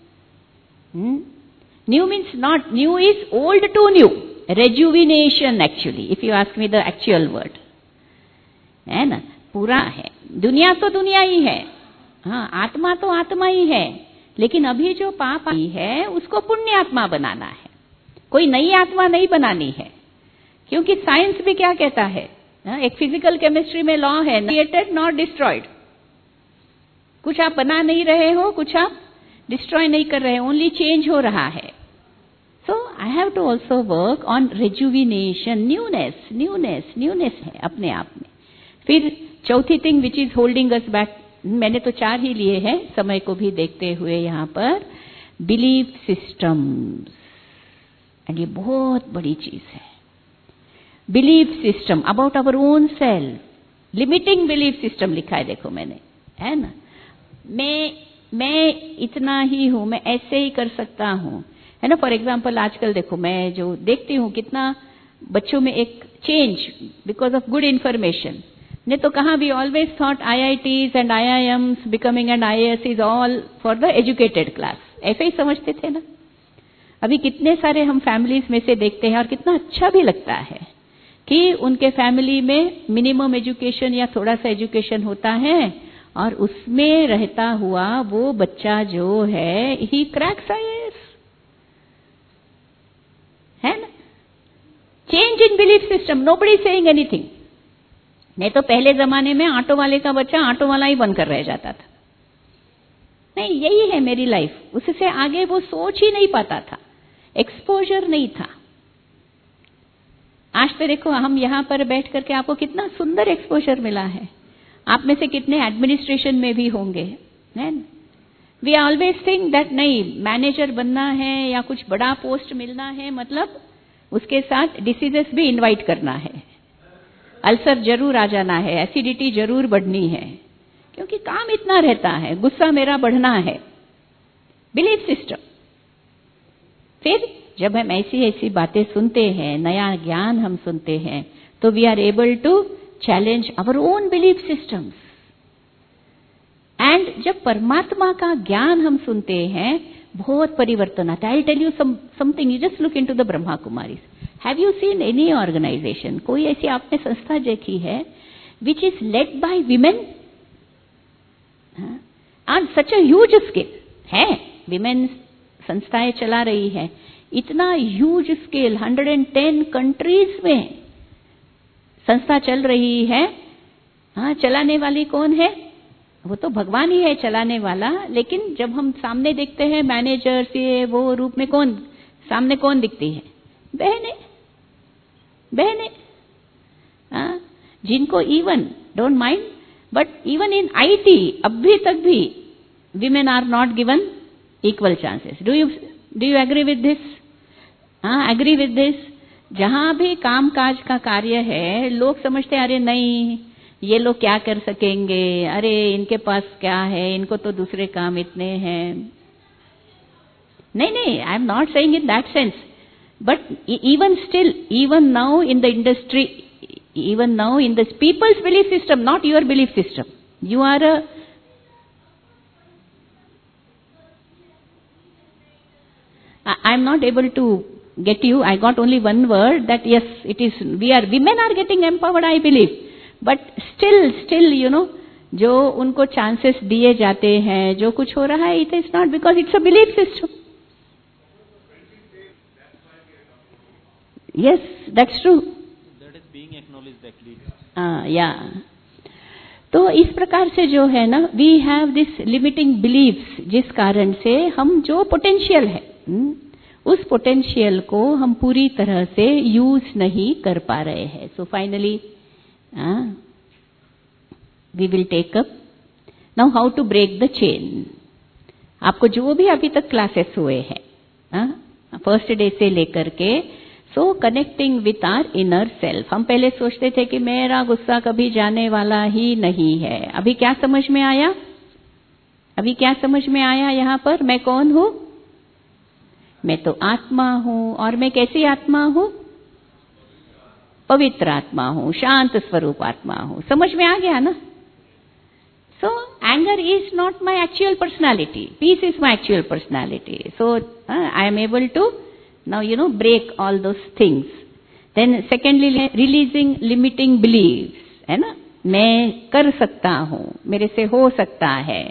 New means not, new is old to new. Rejuvenation actually, if you ask me the actual word. है ना, पूरा है। दुनिया तो दुनिया ही है, हाँ, आत्मा तो आत्मा ही है, लेकिन अभी जो पाप आई है उसको पुण्य आत्मा बनाना है, कोई नई आत्मा नहीं बनानी है। क्योंकि साइंस भी क्या कहता है, एक फिजिकल केमिस्ट्री में लॉ है, क्रिएटेड नॉट डिस्ट्रॉयड। कुछ आप बना नहीं रहे हो, कुछ आप डिस्ट्रॉय नहीं कर रहे हो, ओनली चेंज हो रहा है। So I have to also work on rejuvenation, newness, newness, newness है अपने आप में। फिर चौथी thing which is holding us back, मैंने तो 4 ही लिए हैं समय को भी देखते हुए यहाँ पर, बिलीफ सिस्टम्स। एंड ये बहुत बड़ी चीज है। Belief system about our own self, limiting belief system लिखा है, देखो मैंने, है ना। मैं इतना ही हूं, मैं ऐसे ही कर सकता हूं, है ना। फॉर एग्जाम्पल आजकल देखो, मैं जो देखती हूं कितना बच्चों में एक change because of good information. ने तो कहा we always thought IITs and IIMs becoming and IAS is all for the educated class, ऐसे ही समझते थे ना। अभी कितने सारे हम फैमिलीज में से देखते हैं और कितना अच्छा भी लगता है कि उनके फैमिली में मिनिमम एजुकेशन या थोड़ा सा एजुकेशन होता है, और उसमें रहता हुआ वो बच्चा जो है ही क्रैक्स IAS, है ना। Change in belief system, nobody saying anything. नहीं तो पहले जमाने में ऑटो वाले का बच्चा ऑटो वाला ही बनकर रह जाता था। नहीं, यही है मेरी लाइफ, उससे आगे वो सोच ही नहीं पाता था, एक्सपोजर नहीं था। आज तो देखो हम यहाँ पर बैठ करके आपको कितना सुंदर एक्सपोजर मिला है। आप में से कितने एडमिनिस्ट्रेशन में भी होंगे, है ना। वी ऑलवेज थिंक दैट नहीं, मैनेजर बनना है या कुछ बड़ा पोस्ट मिलना है, मतलब उसके साथ डिसीजेस भी इनवाइट करना है, अल्सर जरूर आ जाना है, एसिडिटी जरूर बढ़नी है, क्योंकि काम इतना रहता है, गुस्सा मेरा बढ़ना है। Belief system. फिर जब हम ऐसी ऐसी बातें सुनते हैं, नया ज्ञान हम सुनते हैं, तो we are able to challenge our own belief systems. And जब परमात्मा का ज्ञान हम सुनते हैं, बहुत परिवर्तन आता है। I tell you something, you just look into the Brahma Kumaris. Have you seen any organization, कोई ऐसी आपने संस्था देखी है which is led by women on such a huge scale? है, विमेन संस्थाएं चला रही है, इतना ह्यूज स्केल, 110 कंट्रीज में संस्था चल रही है। हाँ, चलाने वाली कौन है? वो तो भगवान ही है चलाने वाला। लेकिन जब हम सामने देखते हैं मैनेजर से वो रूप में, कौन सामने कौन दिखती है? बहने, बहने। जिनको even don't mind, but even in IT अभी तक भी women are not given equal chances. Do you agree with this? agree with this? जहां भी काम काज का कार्य है, लोग समझते हैं अरे नहीं ये लोग क्या कर सकेंगे, अरे इनके पास क्या है, इनको तो दूसरे काम इतने हैं. नहीं, I am not saying in that sense, but even still, even now in the industry, even now in the people's belief system, not your belief system, you are I am not able to get you. I got only one word, that yes, it is, women are getting empowered, I believe, but still you know, जो उनको chances दिए जाते हैं, जो कुछ हो रहा है, it is not because it's a belief system. Yes, that's true. That is being acknowledged at least. Yeah. तो इस प्रकार से जो है ना, we have this limiting believes, जिस कारण से हम जो पोटेंशियल है, उस पोटेंशियल को हम पूरी तरह से यूज नहीं कर पा रहे हैं. So finally we will take up now how to break the chain. आपको जो भी अभी तक क्लासेस हुए हैं, फर्स्ट डे से लेकर के, so connecting with our inner self. हम पहले सोचते थे कि मेरा गुस्सा कभी जाने वाला ही नहीं है. अभी क्या समझ में आया? अभी क्या समझ में आया यहाँ पर? मैं कौन हूं? मैं तो आत्मा हूं. और मैं कैसी आत्मा हूं? पवित्र आत्मा हूं, शांत स्वरूप आत्मा हूं. समझ में आ गया ना? So anger is not my actual personality, peace is my actual personality. So I am able to now break all those things. Then secondly, releasing limiting beliefs, है ना? मैं कर सकता हूं, मेरे से हो सकता है.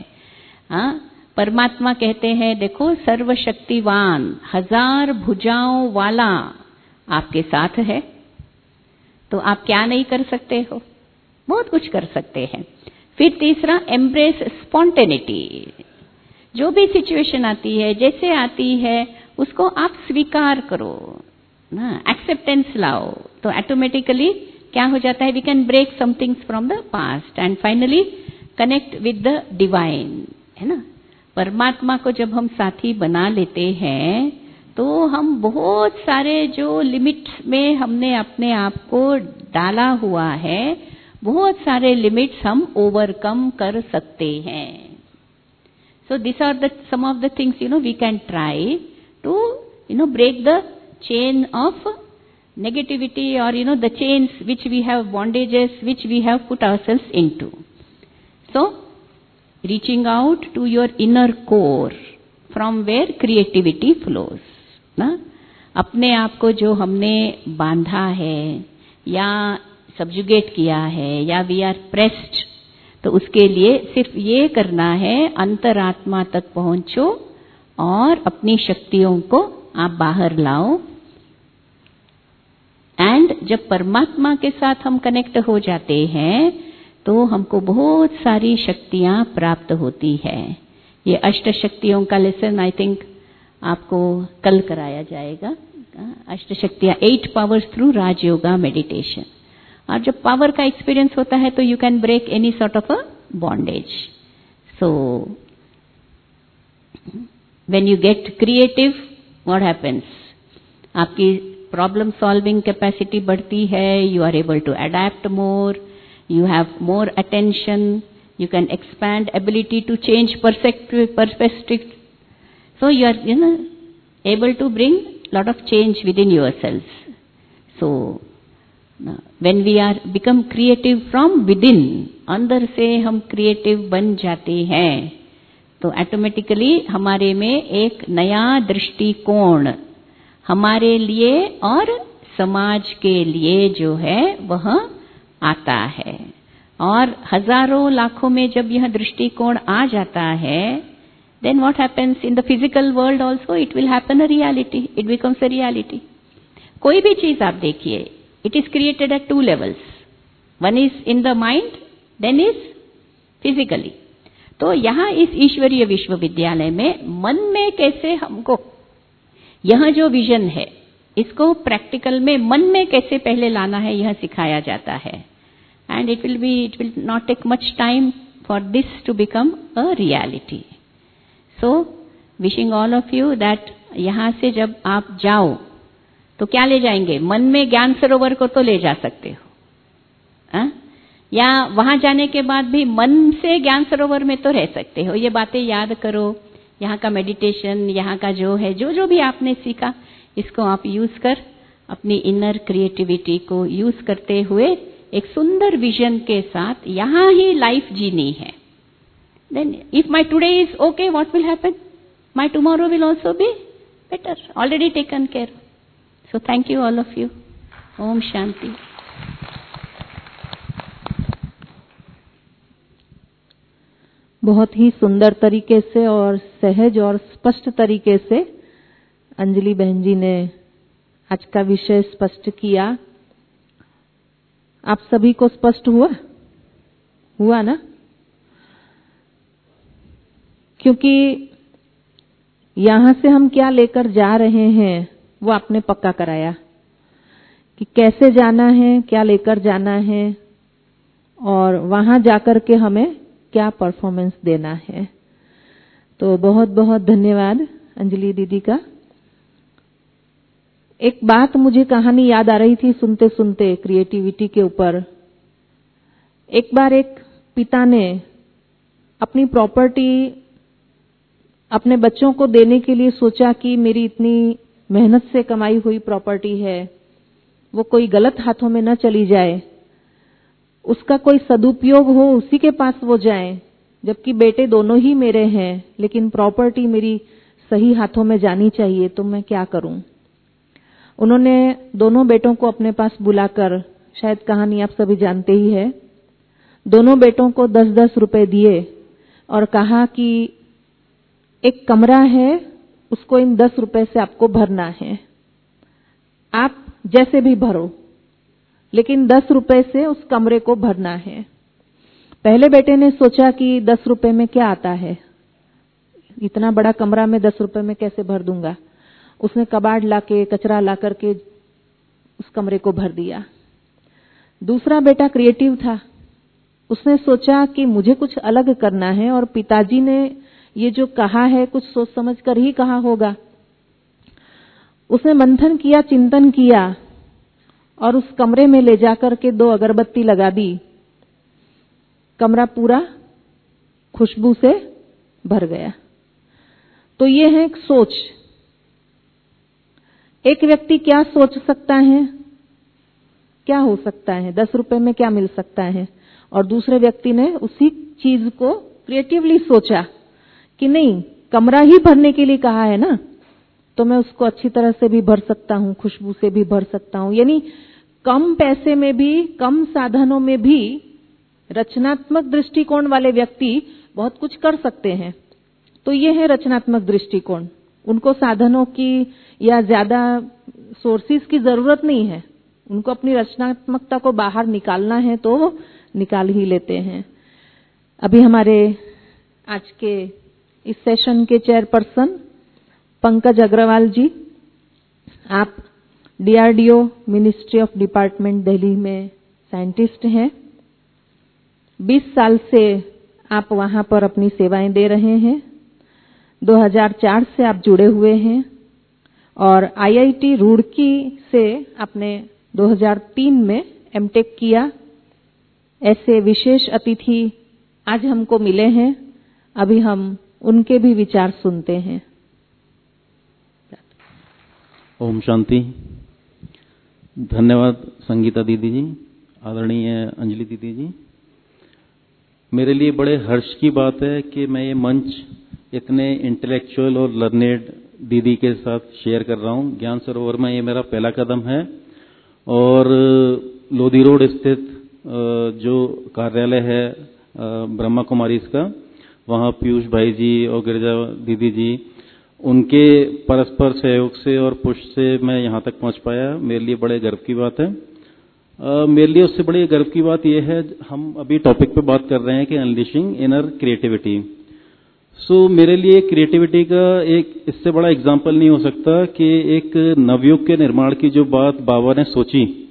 परमात्मा कहते हैं देखो, सर्वशक्तिवान 1000 भुजाओं वाला आपके साथ है, तो आप क्या नहीं कर सकते हो? बहुत कुछ कर सकते हैं. फिर तीसरा, एम्ब्रेस स्पॉन्टेनिटी. जो भी सिचुएशन आती है, जैसे आती है, उसको आप स्वीकार करो ना, एक्सेप्टेंस लाओ, तो ऑटोमेटिकली क्या हो जाता है? We can break some things from the past and finally connect with the divine, है ना? परमात्मा को जब हम साथी बना लेते हैं, तो हम बहुत सारे जो लिमिट्स में हमने अपने आप को डाला हुआ है, बहुत सारे लिमिट्स हम ओवरकम कर सकते हैं. So this are the some of the things we can try to break the chain of negativity, or the chains which we have, bondages which we have put ourselves into. So reaching out to your inner core from where creativity flows ना. अपने आप को जो हमने बांधा है या सबजुगेट किया है या वी आर प्रेस्ड, तो उसके लिए सिर्फ ये करना है, अंतरात्मा तक पहुंचो और अपनी शक्तियों को आप बाहर लाओ. एंड जब परमात्मा के साथ हम कनेक्ट हो जाते हैं, तो हमको बहुत सारी शक्तियां प्राप्त होती है. ये अष्ट शक्तियों का लेसन आई थिंक आपको कल कराया जाएगा. अष्ट शक्तियां, 8 पावर्स थ्रू राजयोगा मेडिटेशन. और जब पावर का एक्सपीरियंस होता है, तो you can break any sort of a bondage. So when you get creative, what happens? आपकी problem solving capacity बढ़ती है, you are able to adapt more, you have more attention, you can expand ability to change perspective. So you are able to bring lot of change within yourselves. So when we are become creative from within, अंदर से हम creative बन जाते हैं, तो automatically हमारे में एक नया दृष्टिकोण हमारे लिए और समाज के लिए जो है वह आता है. और हजारों लाखों में जब यह दृष्टिकोण आ जाता है, then what happens in the physical world also, it will happen a reality, it becomes a reality. कोई भी चीज आप देखिए, it is created at 2 levels. One is in the mind, then is physically. तो यहाँ इस ईश्वरीय विश्वविद्यालय में मन में कैसे हमको यह जो विजन है, इसको प्रैक्टिकल में मन में कैसे पहले लाना है, यह सिखाया जाता है. and it will not take much time for this to become a reality. So wishing all of you that यहाँ से जब आप जाओ तो क्या ले जाएंगे? मन में ज्ञान सरोवर को तो ले जा सकते हो, या वहां जाने के बाद भी मन से ज्ञान सरोवर में तो रह सकते हो। ये बातें याद करो, यहाँ का मेडिटेशन, यहाँ का जो है, जो भी आपने सीखा, इसको आप यूज कर अपनी इनर क्रिएटिविटी को यूज करते हुए एक सुंदर विजन के साथ यहाँ ही लाइफ जीनी है। Then if my today is okay, what will happen? My tomorrow will also be better, already taken care. So thank you all of you. Om Shanti. बहुत ही सुंदर तरीके से और सहज और स्पष्ट तरीके से अंजलि बहन जी ने आज का विषय स्पष्ट किया। आप सभी को स्पष्ट हुआ ना? क्योंकि यहां से हम क्या लेकर जा रहे हैं वो आपने पक्का कराया कि कैसे जाना है, क्या लेकर जाना है और वहां जाकर के हमें क्या परफॉर्मेंस देना है। तो बहुत बहुत धन्यवाद अंजलि दीदी का। एक बात मुझे कहानी याद आ रही थी सुनते सुनते क्रिएटिविटी के ऊपर। एक बार एक पिता ने अपनी प्रॉपर्टी अपने बच्चों को देने के लिए सोचा कि मेरी इतनी मेहनत से कमाई हुई प्रॉपर्टी है, वो कोई गलत हाथों में न चली जाए, उसका कोई सदुपयोग हो, उसी के पास वो जाए। जबकि बेटे दोनों ही मेरे हैं, लेकिन प्रॉपर्टी मेरी सही हाथों में जानी चाहिए, तो मैं क्या करूं? उन्होंने दोनों बेटों को अपने पास बुलाकर, शायद कहानी आप सभी जानते ही है, दोनों बेटों को 10-10 रुपए दिए और कहा कि एक कमरा है, उसको इन 10 रुपए से आपको भरना है, आप जैसे भी भरो, लेकिन 10 रुपए से उस कमरे को भरना है। पहले बेटे ने सोचा कि 10 रुपए में क्या आता है, इतना बड़ा कमरा में 10 रुपए में कैसे भर दूंगा। उसने कबाड़ लाके, कचरा ला करके उस कमरे को भर दिया। दूसरा बेटा क्रिएटिव था, उसने सोचा कि मुझे कुछ अलग करना है और पिताजी ने ये जो कहा है कुछ सोच समझ कर ही कहा होगा। उसने मंथन किया, चिंतन किया और उस कमरे में ले जाकर के 2 अगरबत्ती लगा दी। कमरा पूरा खुशबू से भर गया। तो ये है एक सोच। एक व्यक्ति क्या सोच सकता है, क्या हो सकता है, 10 रुपए में क्या मिल सकता है, और दूसरे व्यक्ति ने उसी चीज को क्रिएटिवली सोचा कि नहीं, कमरा ही भरने के लिए कहा है ना, तो मैं उसको अच्छी तरह से भी भर सकता हूं, खुशबू से भी भर सकता हूं। यानी कम पैसे में भी, कम साधनों में भी रचनात्मक दृष्टिकोण वाले व्यक्ति बहुत कुछ कर सकते हैं। तो ये है रचनात्मक दृष्टिकोण। उनको साधनों की या ज्यादा सोर्सेस की जरूरत नहीं है, उनको अपनी रचनात्मकता को बाहर निकालना है तो वो निकाल ही लेते हैं। अभी हमारे आज के इस सेशन के चेयरपर्सन पंकज अग्रवाल जी, आप DRDO ministry of department Delhi में साइंटिस्ट हैं। 20 साल से आप वहां पर अपनी सेवाएं दे रहे हैं। 2004 से आप जुड़े हुए हैं और IIT रुड़की से आपने 2003 में MTech किया। ऐसे विशेष अतिथि आज हमको मिले हैं, अभी हम उनके भी विचार सुनते हैं। ओम शांति। धन्यवाद संगीता दीदी जी, आदरणीय अंजलि दीदी जी। मेरे लिए बड़े हर्ष की बात है कि मैं ये मंच इतने इंटेलेक्चुअल और लर्नेड दीदी के साथ शेयर कर रहा हूँ। ज्ञान सरोवर में ये मेरा पहला कदम है और लोधी रोड स्थित जो कार्यालय है ब्रह्मा कुमारीज का, वहाँ पीयूष भाई जी और गिरिजा दीदी जी, उनके परस्पर सहयोग से और पुश से मैं यहाँ तक पहुँच पाया। मेरे लिए बड़े गर्व की बात है। मेरे लिए उससे बड़ी गर्व की बात यह है, हम अभी टॉपिक पे बात कर रहे हैं कि अनलिशिंग इनर क्रिएटिविटी। मेरे लिए क्रिएटिविटी का एक इससे बड़ा एग्जाम्पल नहीं हो सकता कि एक नवयुग के निर्माण की जो बात बाबा ने सोची,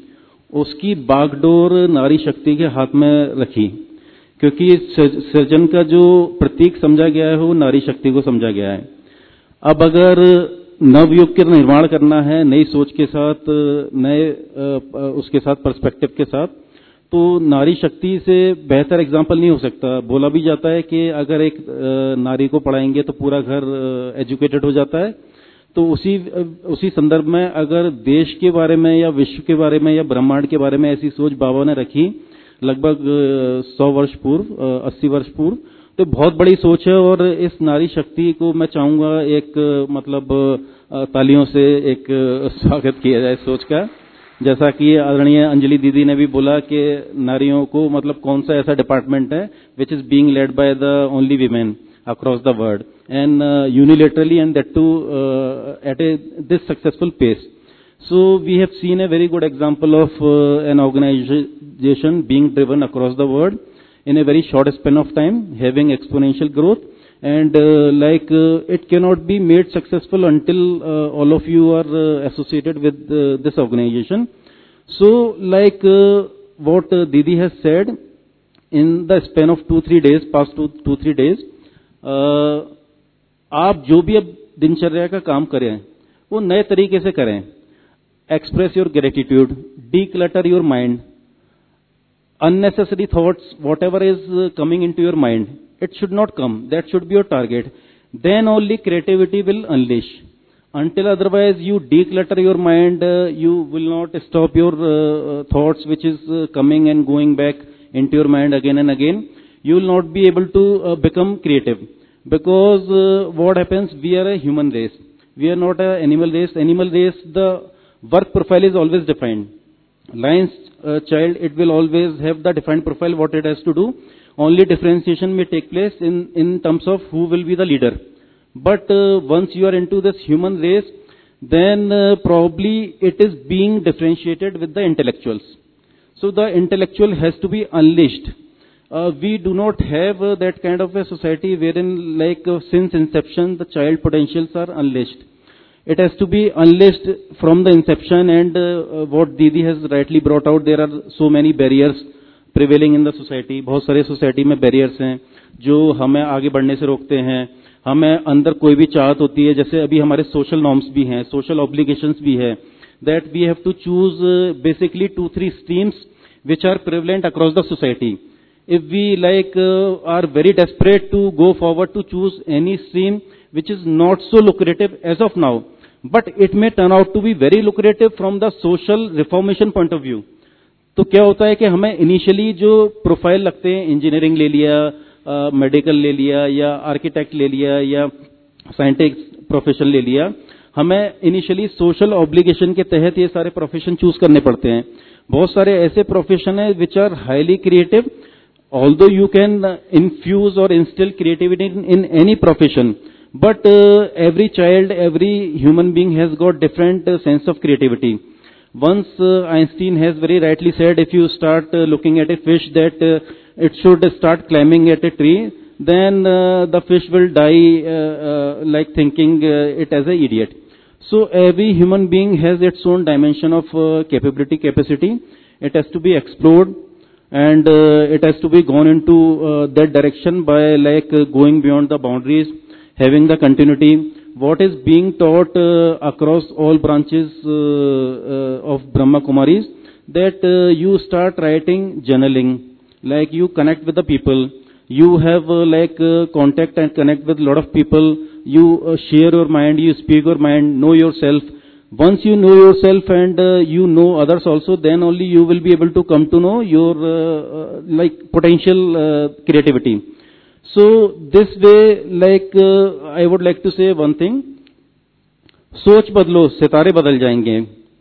उसकी बागडोर नारी शक्ति के हाथ में रखी, क्योंकि सृजन का जो प्रतीक समझा गया है वो नारी शक्ति को समझा गया है। अब अगर नवयुग का निर्माण करना है नई सोच के साथ, नए उसके साथ पर्सपेक्टिव के साथ, तो नारी शक्ति से बेहतर एग्जाम्पल नहीं हो सकता। बोला भी जाता है कि अगर एक नारी को पढ़ाएंगे तो पूरा घर एजुकेटेड हो जाता है। तो उसी संदर्भ में अगर देश के बारे में या विश्व के बारे में या ब्रह्मांड के बारे में ऐसी सोच बाबा ने रखी लगभग 100 वर्ष पूर्व, 80 वर्ष पूर्व, तो बहुत बड़ी सोच है। और इस नारी शक्ति को मैं चाहूंगा एक मतलब तालियों से एक स्वागत किया जाए सोच का। जैसा कि आदरणीय अंजलि दीदी ने भी बोला कि नारियों को मतलब कौन सा ऐसा डिपार्टमेंट है which is being led by the only women across the world and unilaterally, and that too at this successful pace. So we have seen a very good example of an organization being driven across the world in a very short span of time, having exponential growth, and it cannot be made successful until all of you are associated with this organization. So what Didi has said, in the span of 2-3 days, past 2-3 days, आप जो भी अब दिनचर्या का काम करें वो नए तरीके से करें। Express your gratitude, declutter your mind, unnecessary thoughts, whatever is coming into your mind, it should not come. That should be your target. Then only creativity will unleash. Until otherwise you declutter your mind, you will not stop your thoughts which is coming and going back into your mind again and again. You will not be able to become creative, because what happens, we are a human race, we are not an animal race. Animal race, the work profile is always defined. Lion's child, it will always have the defined profile what it has to do. Only differentiation may take place in terms of who will be the leader. But once you are into this human race, then probably it is being differentiated with the intellectuals. So the intellectual has to be unleashed. We do not have that kind of a society wherein since inception the child potentials are unleashed. It has to be unleashed from the inception, and what Didi has rightly brought out, there are so many barriers prevailing in the society. बहुत सारे society में barriers हैं जो हमें आगे बढ़ने से रोकते हैं। हमें अंदर कोई भी चाहत होती है, जैसे अभी हमारे social norms भी हैं, social obligations भी है, that we have to choose basically 2-3 streams which are prevalent across the society. If we are very desperate to go forward to choose any stream which is not so lucrative as of now, but it may turn out to be very lucrative from the social reformation point of view. तो क्या होता है कि हमें initially जो profile लगते हैं, engineering ले लिया, मेडिकल ले लिया, या आर्किटेक्ट ले लिया, या साइंटिस्ट प्रोफेशन ले लिया, हमें इनिशियली सोशल ऑब्लिगेशन के तहत ये सारे प्रोफेशन चूज करने पड़ते हैं। बहुत सारे ऐसे प्रोफेशन है which are highly creative. Although you can infuse or instill creativity in any profession, but every child, every human being has got different sense of creativity. Once Einstein has very rightly said, if you start looking at a fish that it should start climbing at a tree, then the fish will die thinking it as an idiot. So every human being has its own dimension of capacity. It has to be explored. And it has to be gone into that direction by going beyond the boundaries, having the continuity. What is being taught across all branches of Brahma Kumaris, that you start writing journaling, you connect with the people, you have contact and connect with a lot of people, you share your mind, you speak your mind, know yourself. Once you know yourself and you know others also, then only you will be able to come to know your potential creativity. So this way, I would like to say one thing: सोच बदलो, सितारे बदल जाएंगे,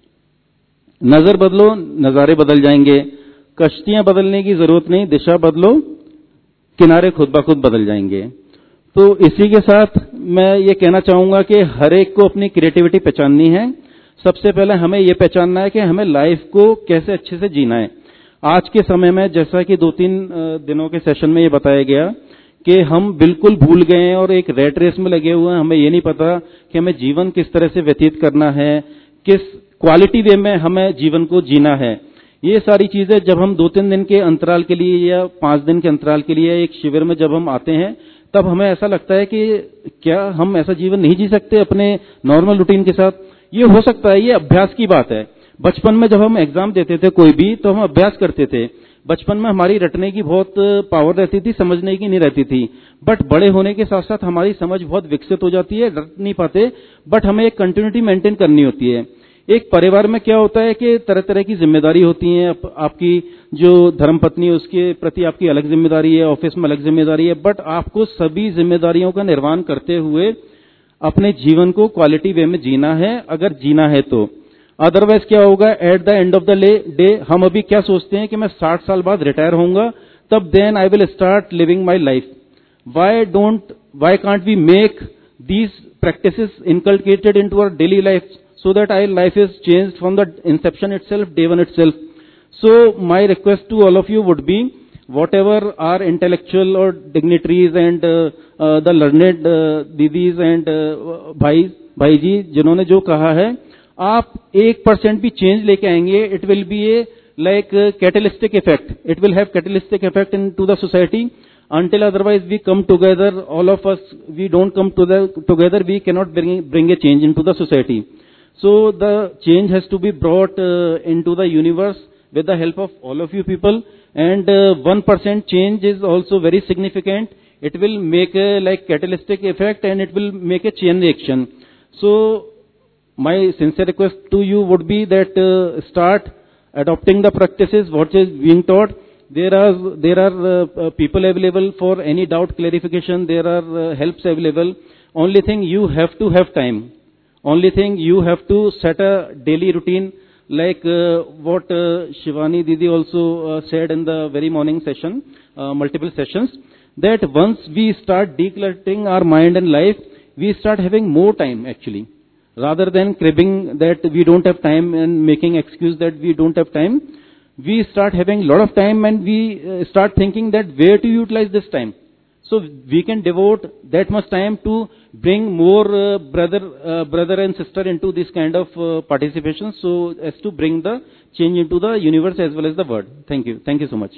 नजर बदलो, नजारे बदल जाएंगे, कश्तियां बदलने की जरूरत नहीं, दिशा बदलो, किनारे खुद ब खुद बदल जाएंगे। तो इसी के साथ मैं ये कहना चाहूंगा कि हर एक को अपनी क्रिएटिविटी पहचाननी है। सबसे पहले हमें ये पहचानना है कि हमें लाइफ को कैसे अच्छे से जीना है। आज के समय में, जैसा कि 2-3 दिनों के सेशन में ये बताया गया, कि हम बिल्कुल भूल गए हैं और एक रेट रेस में लगे हुए हैं। हमें ये नहीं पता कि हमें जीवन किस तरह से व्यतीत करना है, किस क्वालिटी वे में हमें जीवन को जीना है। ये सारी चीजें जब हम 2-3 दिन के अंतराल के लिए या 5 दिन के अंतराल के लिए एक शिविर में जब हम आते हैं, तब हमें ऐसा लगता है कि क्या हम ऐसा जीवन नहीं जी सकते अपने नॉर्मल रूटीन के साथ। ये हो सकता है, ये अभ्यास की बात है। बचपन में जब हम एग्जाम देते थे कोई भी, तो हम अभ्यास करते थे। बचपन में हमारी रटने की बहुत पावर रहती थी, समझने की नहीं रहती थी। बट बड़े होने के साथ साथ हमारी समझ बहुत विकसित हो जाती है, रट नहीं पाते, बट हमें एक कंटिन्यूटी मेंटेन करनी होती है। एक परिवार में क्या होता है कि तरह तरह की जिम्मेदारी होती है। आपकी जो धर्मपत्नी है उसके प्रति आपकी अलग जिम्मेदारी है, ऑफिस में अलग जिम्मेदारी है, बट आपको सभी जिम्मेदारियों का निर्वहन करते हुए अपने जीवन को क्वालिटी वे में जीना है, अगर जीना है तो। अदरवाइज क्या होगा, at the end of the day हम अभी क्या सोचते हैं कि मैं 60 साल बाद रिटायर होऊंगा, तब then I will start living my life. Why can't we make these practices inculcated into our daily life so that our life is changed from the inception itself, day one itself. So my request to all of you would be, whatever our intellectual or dignitaries and the learned didis and भाई जी जिन्होंने जो कहा है, आप 1% भी change लेके आएंगे, it will be a like catalytic effect. It will have catalytic effect into the society. Until otherwise we come together, all of us, we don't come together, we cannot bring a change into the society. So the change has to be brought into the universe with the help of all of you people, and 1% change is also very significant. It will make a like catalytic effect and it will make a chain reaction. So my sincere request to you would be that start adopting the practices what is being taught. There are people available for any doubt clarification. There are helps available. Only thing, you have to have time. Only thing, you have to set a daily routine, like what Shivani Didi also said in the very morning session, multiple sessions, that once we start decluttering our mind and life, we start having more time actually. Rather than cribbing that we don't have time and making excuse that we don't have time, we start having a lot of time and we start thinking that where to utilize this time. So we can devote that much time to bring more brother and sister into this kind of participation, so as to bring the change into the universe as well as the world. Thank you. Thank you so much.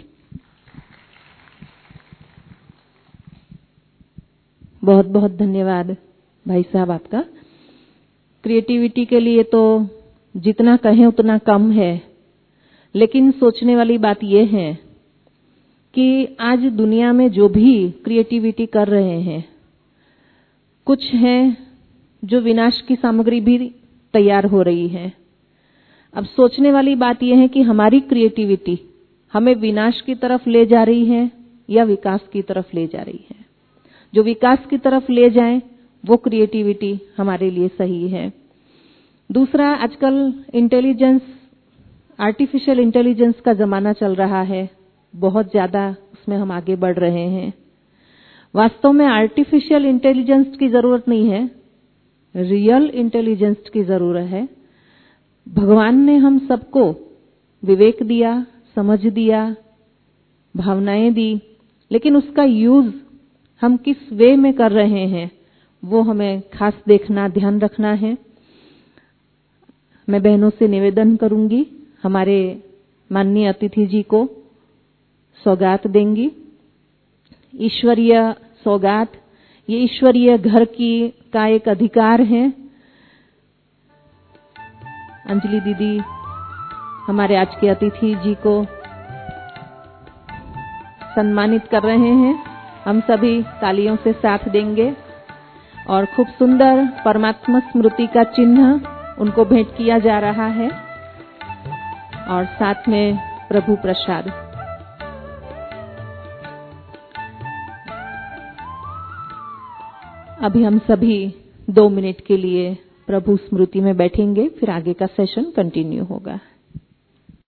बहुत बहुत धन्यवाद भाई साहब आपका। Creativity के लिए तो जितना कहें उतना कम है, लेकिन सोचने वाली बात यह है कि आज दुनिया में जो भी क्रिएटिविटी कर रहे हैं, कुछ हैं जो विनाश की सामग्री भी तैयार हो रही है। अब सोचने वाली बात यह है कि हमारी क्रिएटिविटी हमें विनाश की तरफ ले जा रही है या विकास की तरफ ले जा रही है। जो विकास की तरफ ले जाए वो क्रिएटिविटी हमारे लिए सही है। दूसरा, आजकल इंटेलिजेंस, आर्टिफिशियल इंटेलिजेंस का जमाना चल रहा है, बहुत ज्यादा उसमें हम आगे बढ़ रहे हैं। वास्तव में आर्टिफिशियल इंटेलिजेंस की जरूरत नहीं है, रियल इंटेलिजेंस की जरूरत है। भगवान ने हम सबको विवेक दिया, समझ दिया, भावनाएं दी, लेकिन उसका यूज हम किस वे में कर रहे हैं वो हमें खास देखना, ध्यान रखना है। मैं बहनों से निवेदन करूंगी, हमारे माननीय अतिथि जी को सौगात देंगी। ईश्वरीय सौगात, ये ईश्वरीय घर का एक अधिकार है। अंजलि दीदी हमारे आज के अतिथि जी को सम्मानित कर रहे हैं। हम सभी तालियों से साथ देंगे और खूब सुंदर परमात्मा स्मृति का चिन्ह उनको भेंट किया जा रहा है और साथ में प्रभु प्रसाद। अभी हम सभी 2 मिनट के लिए प्रभु स्मृति में बैठेंगे, फिर आगे का सेशन कंटिन्यू होगा।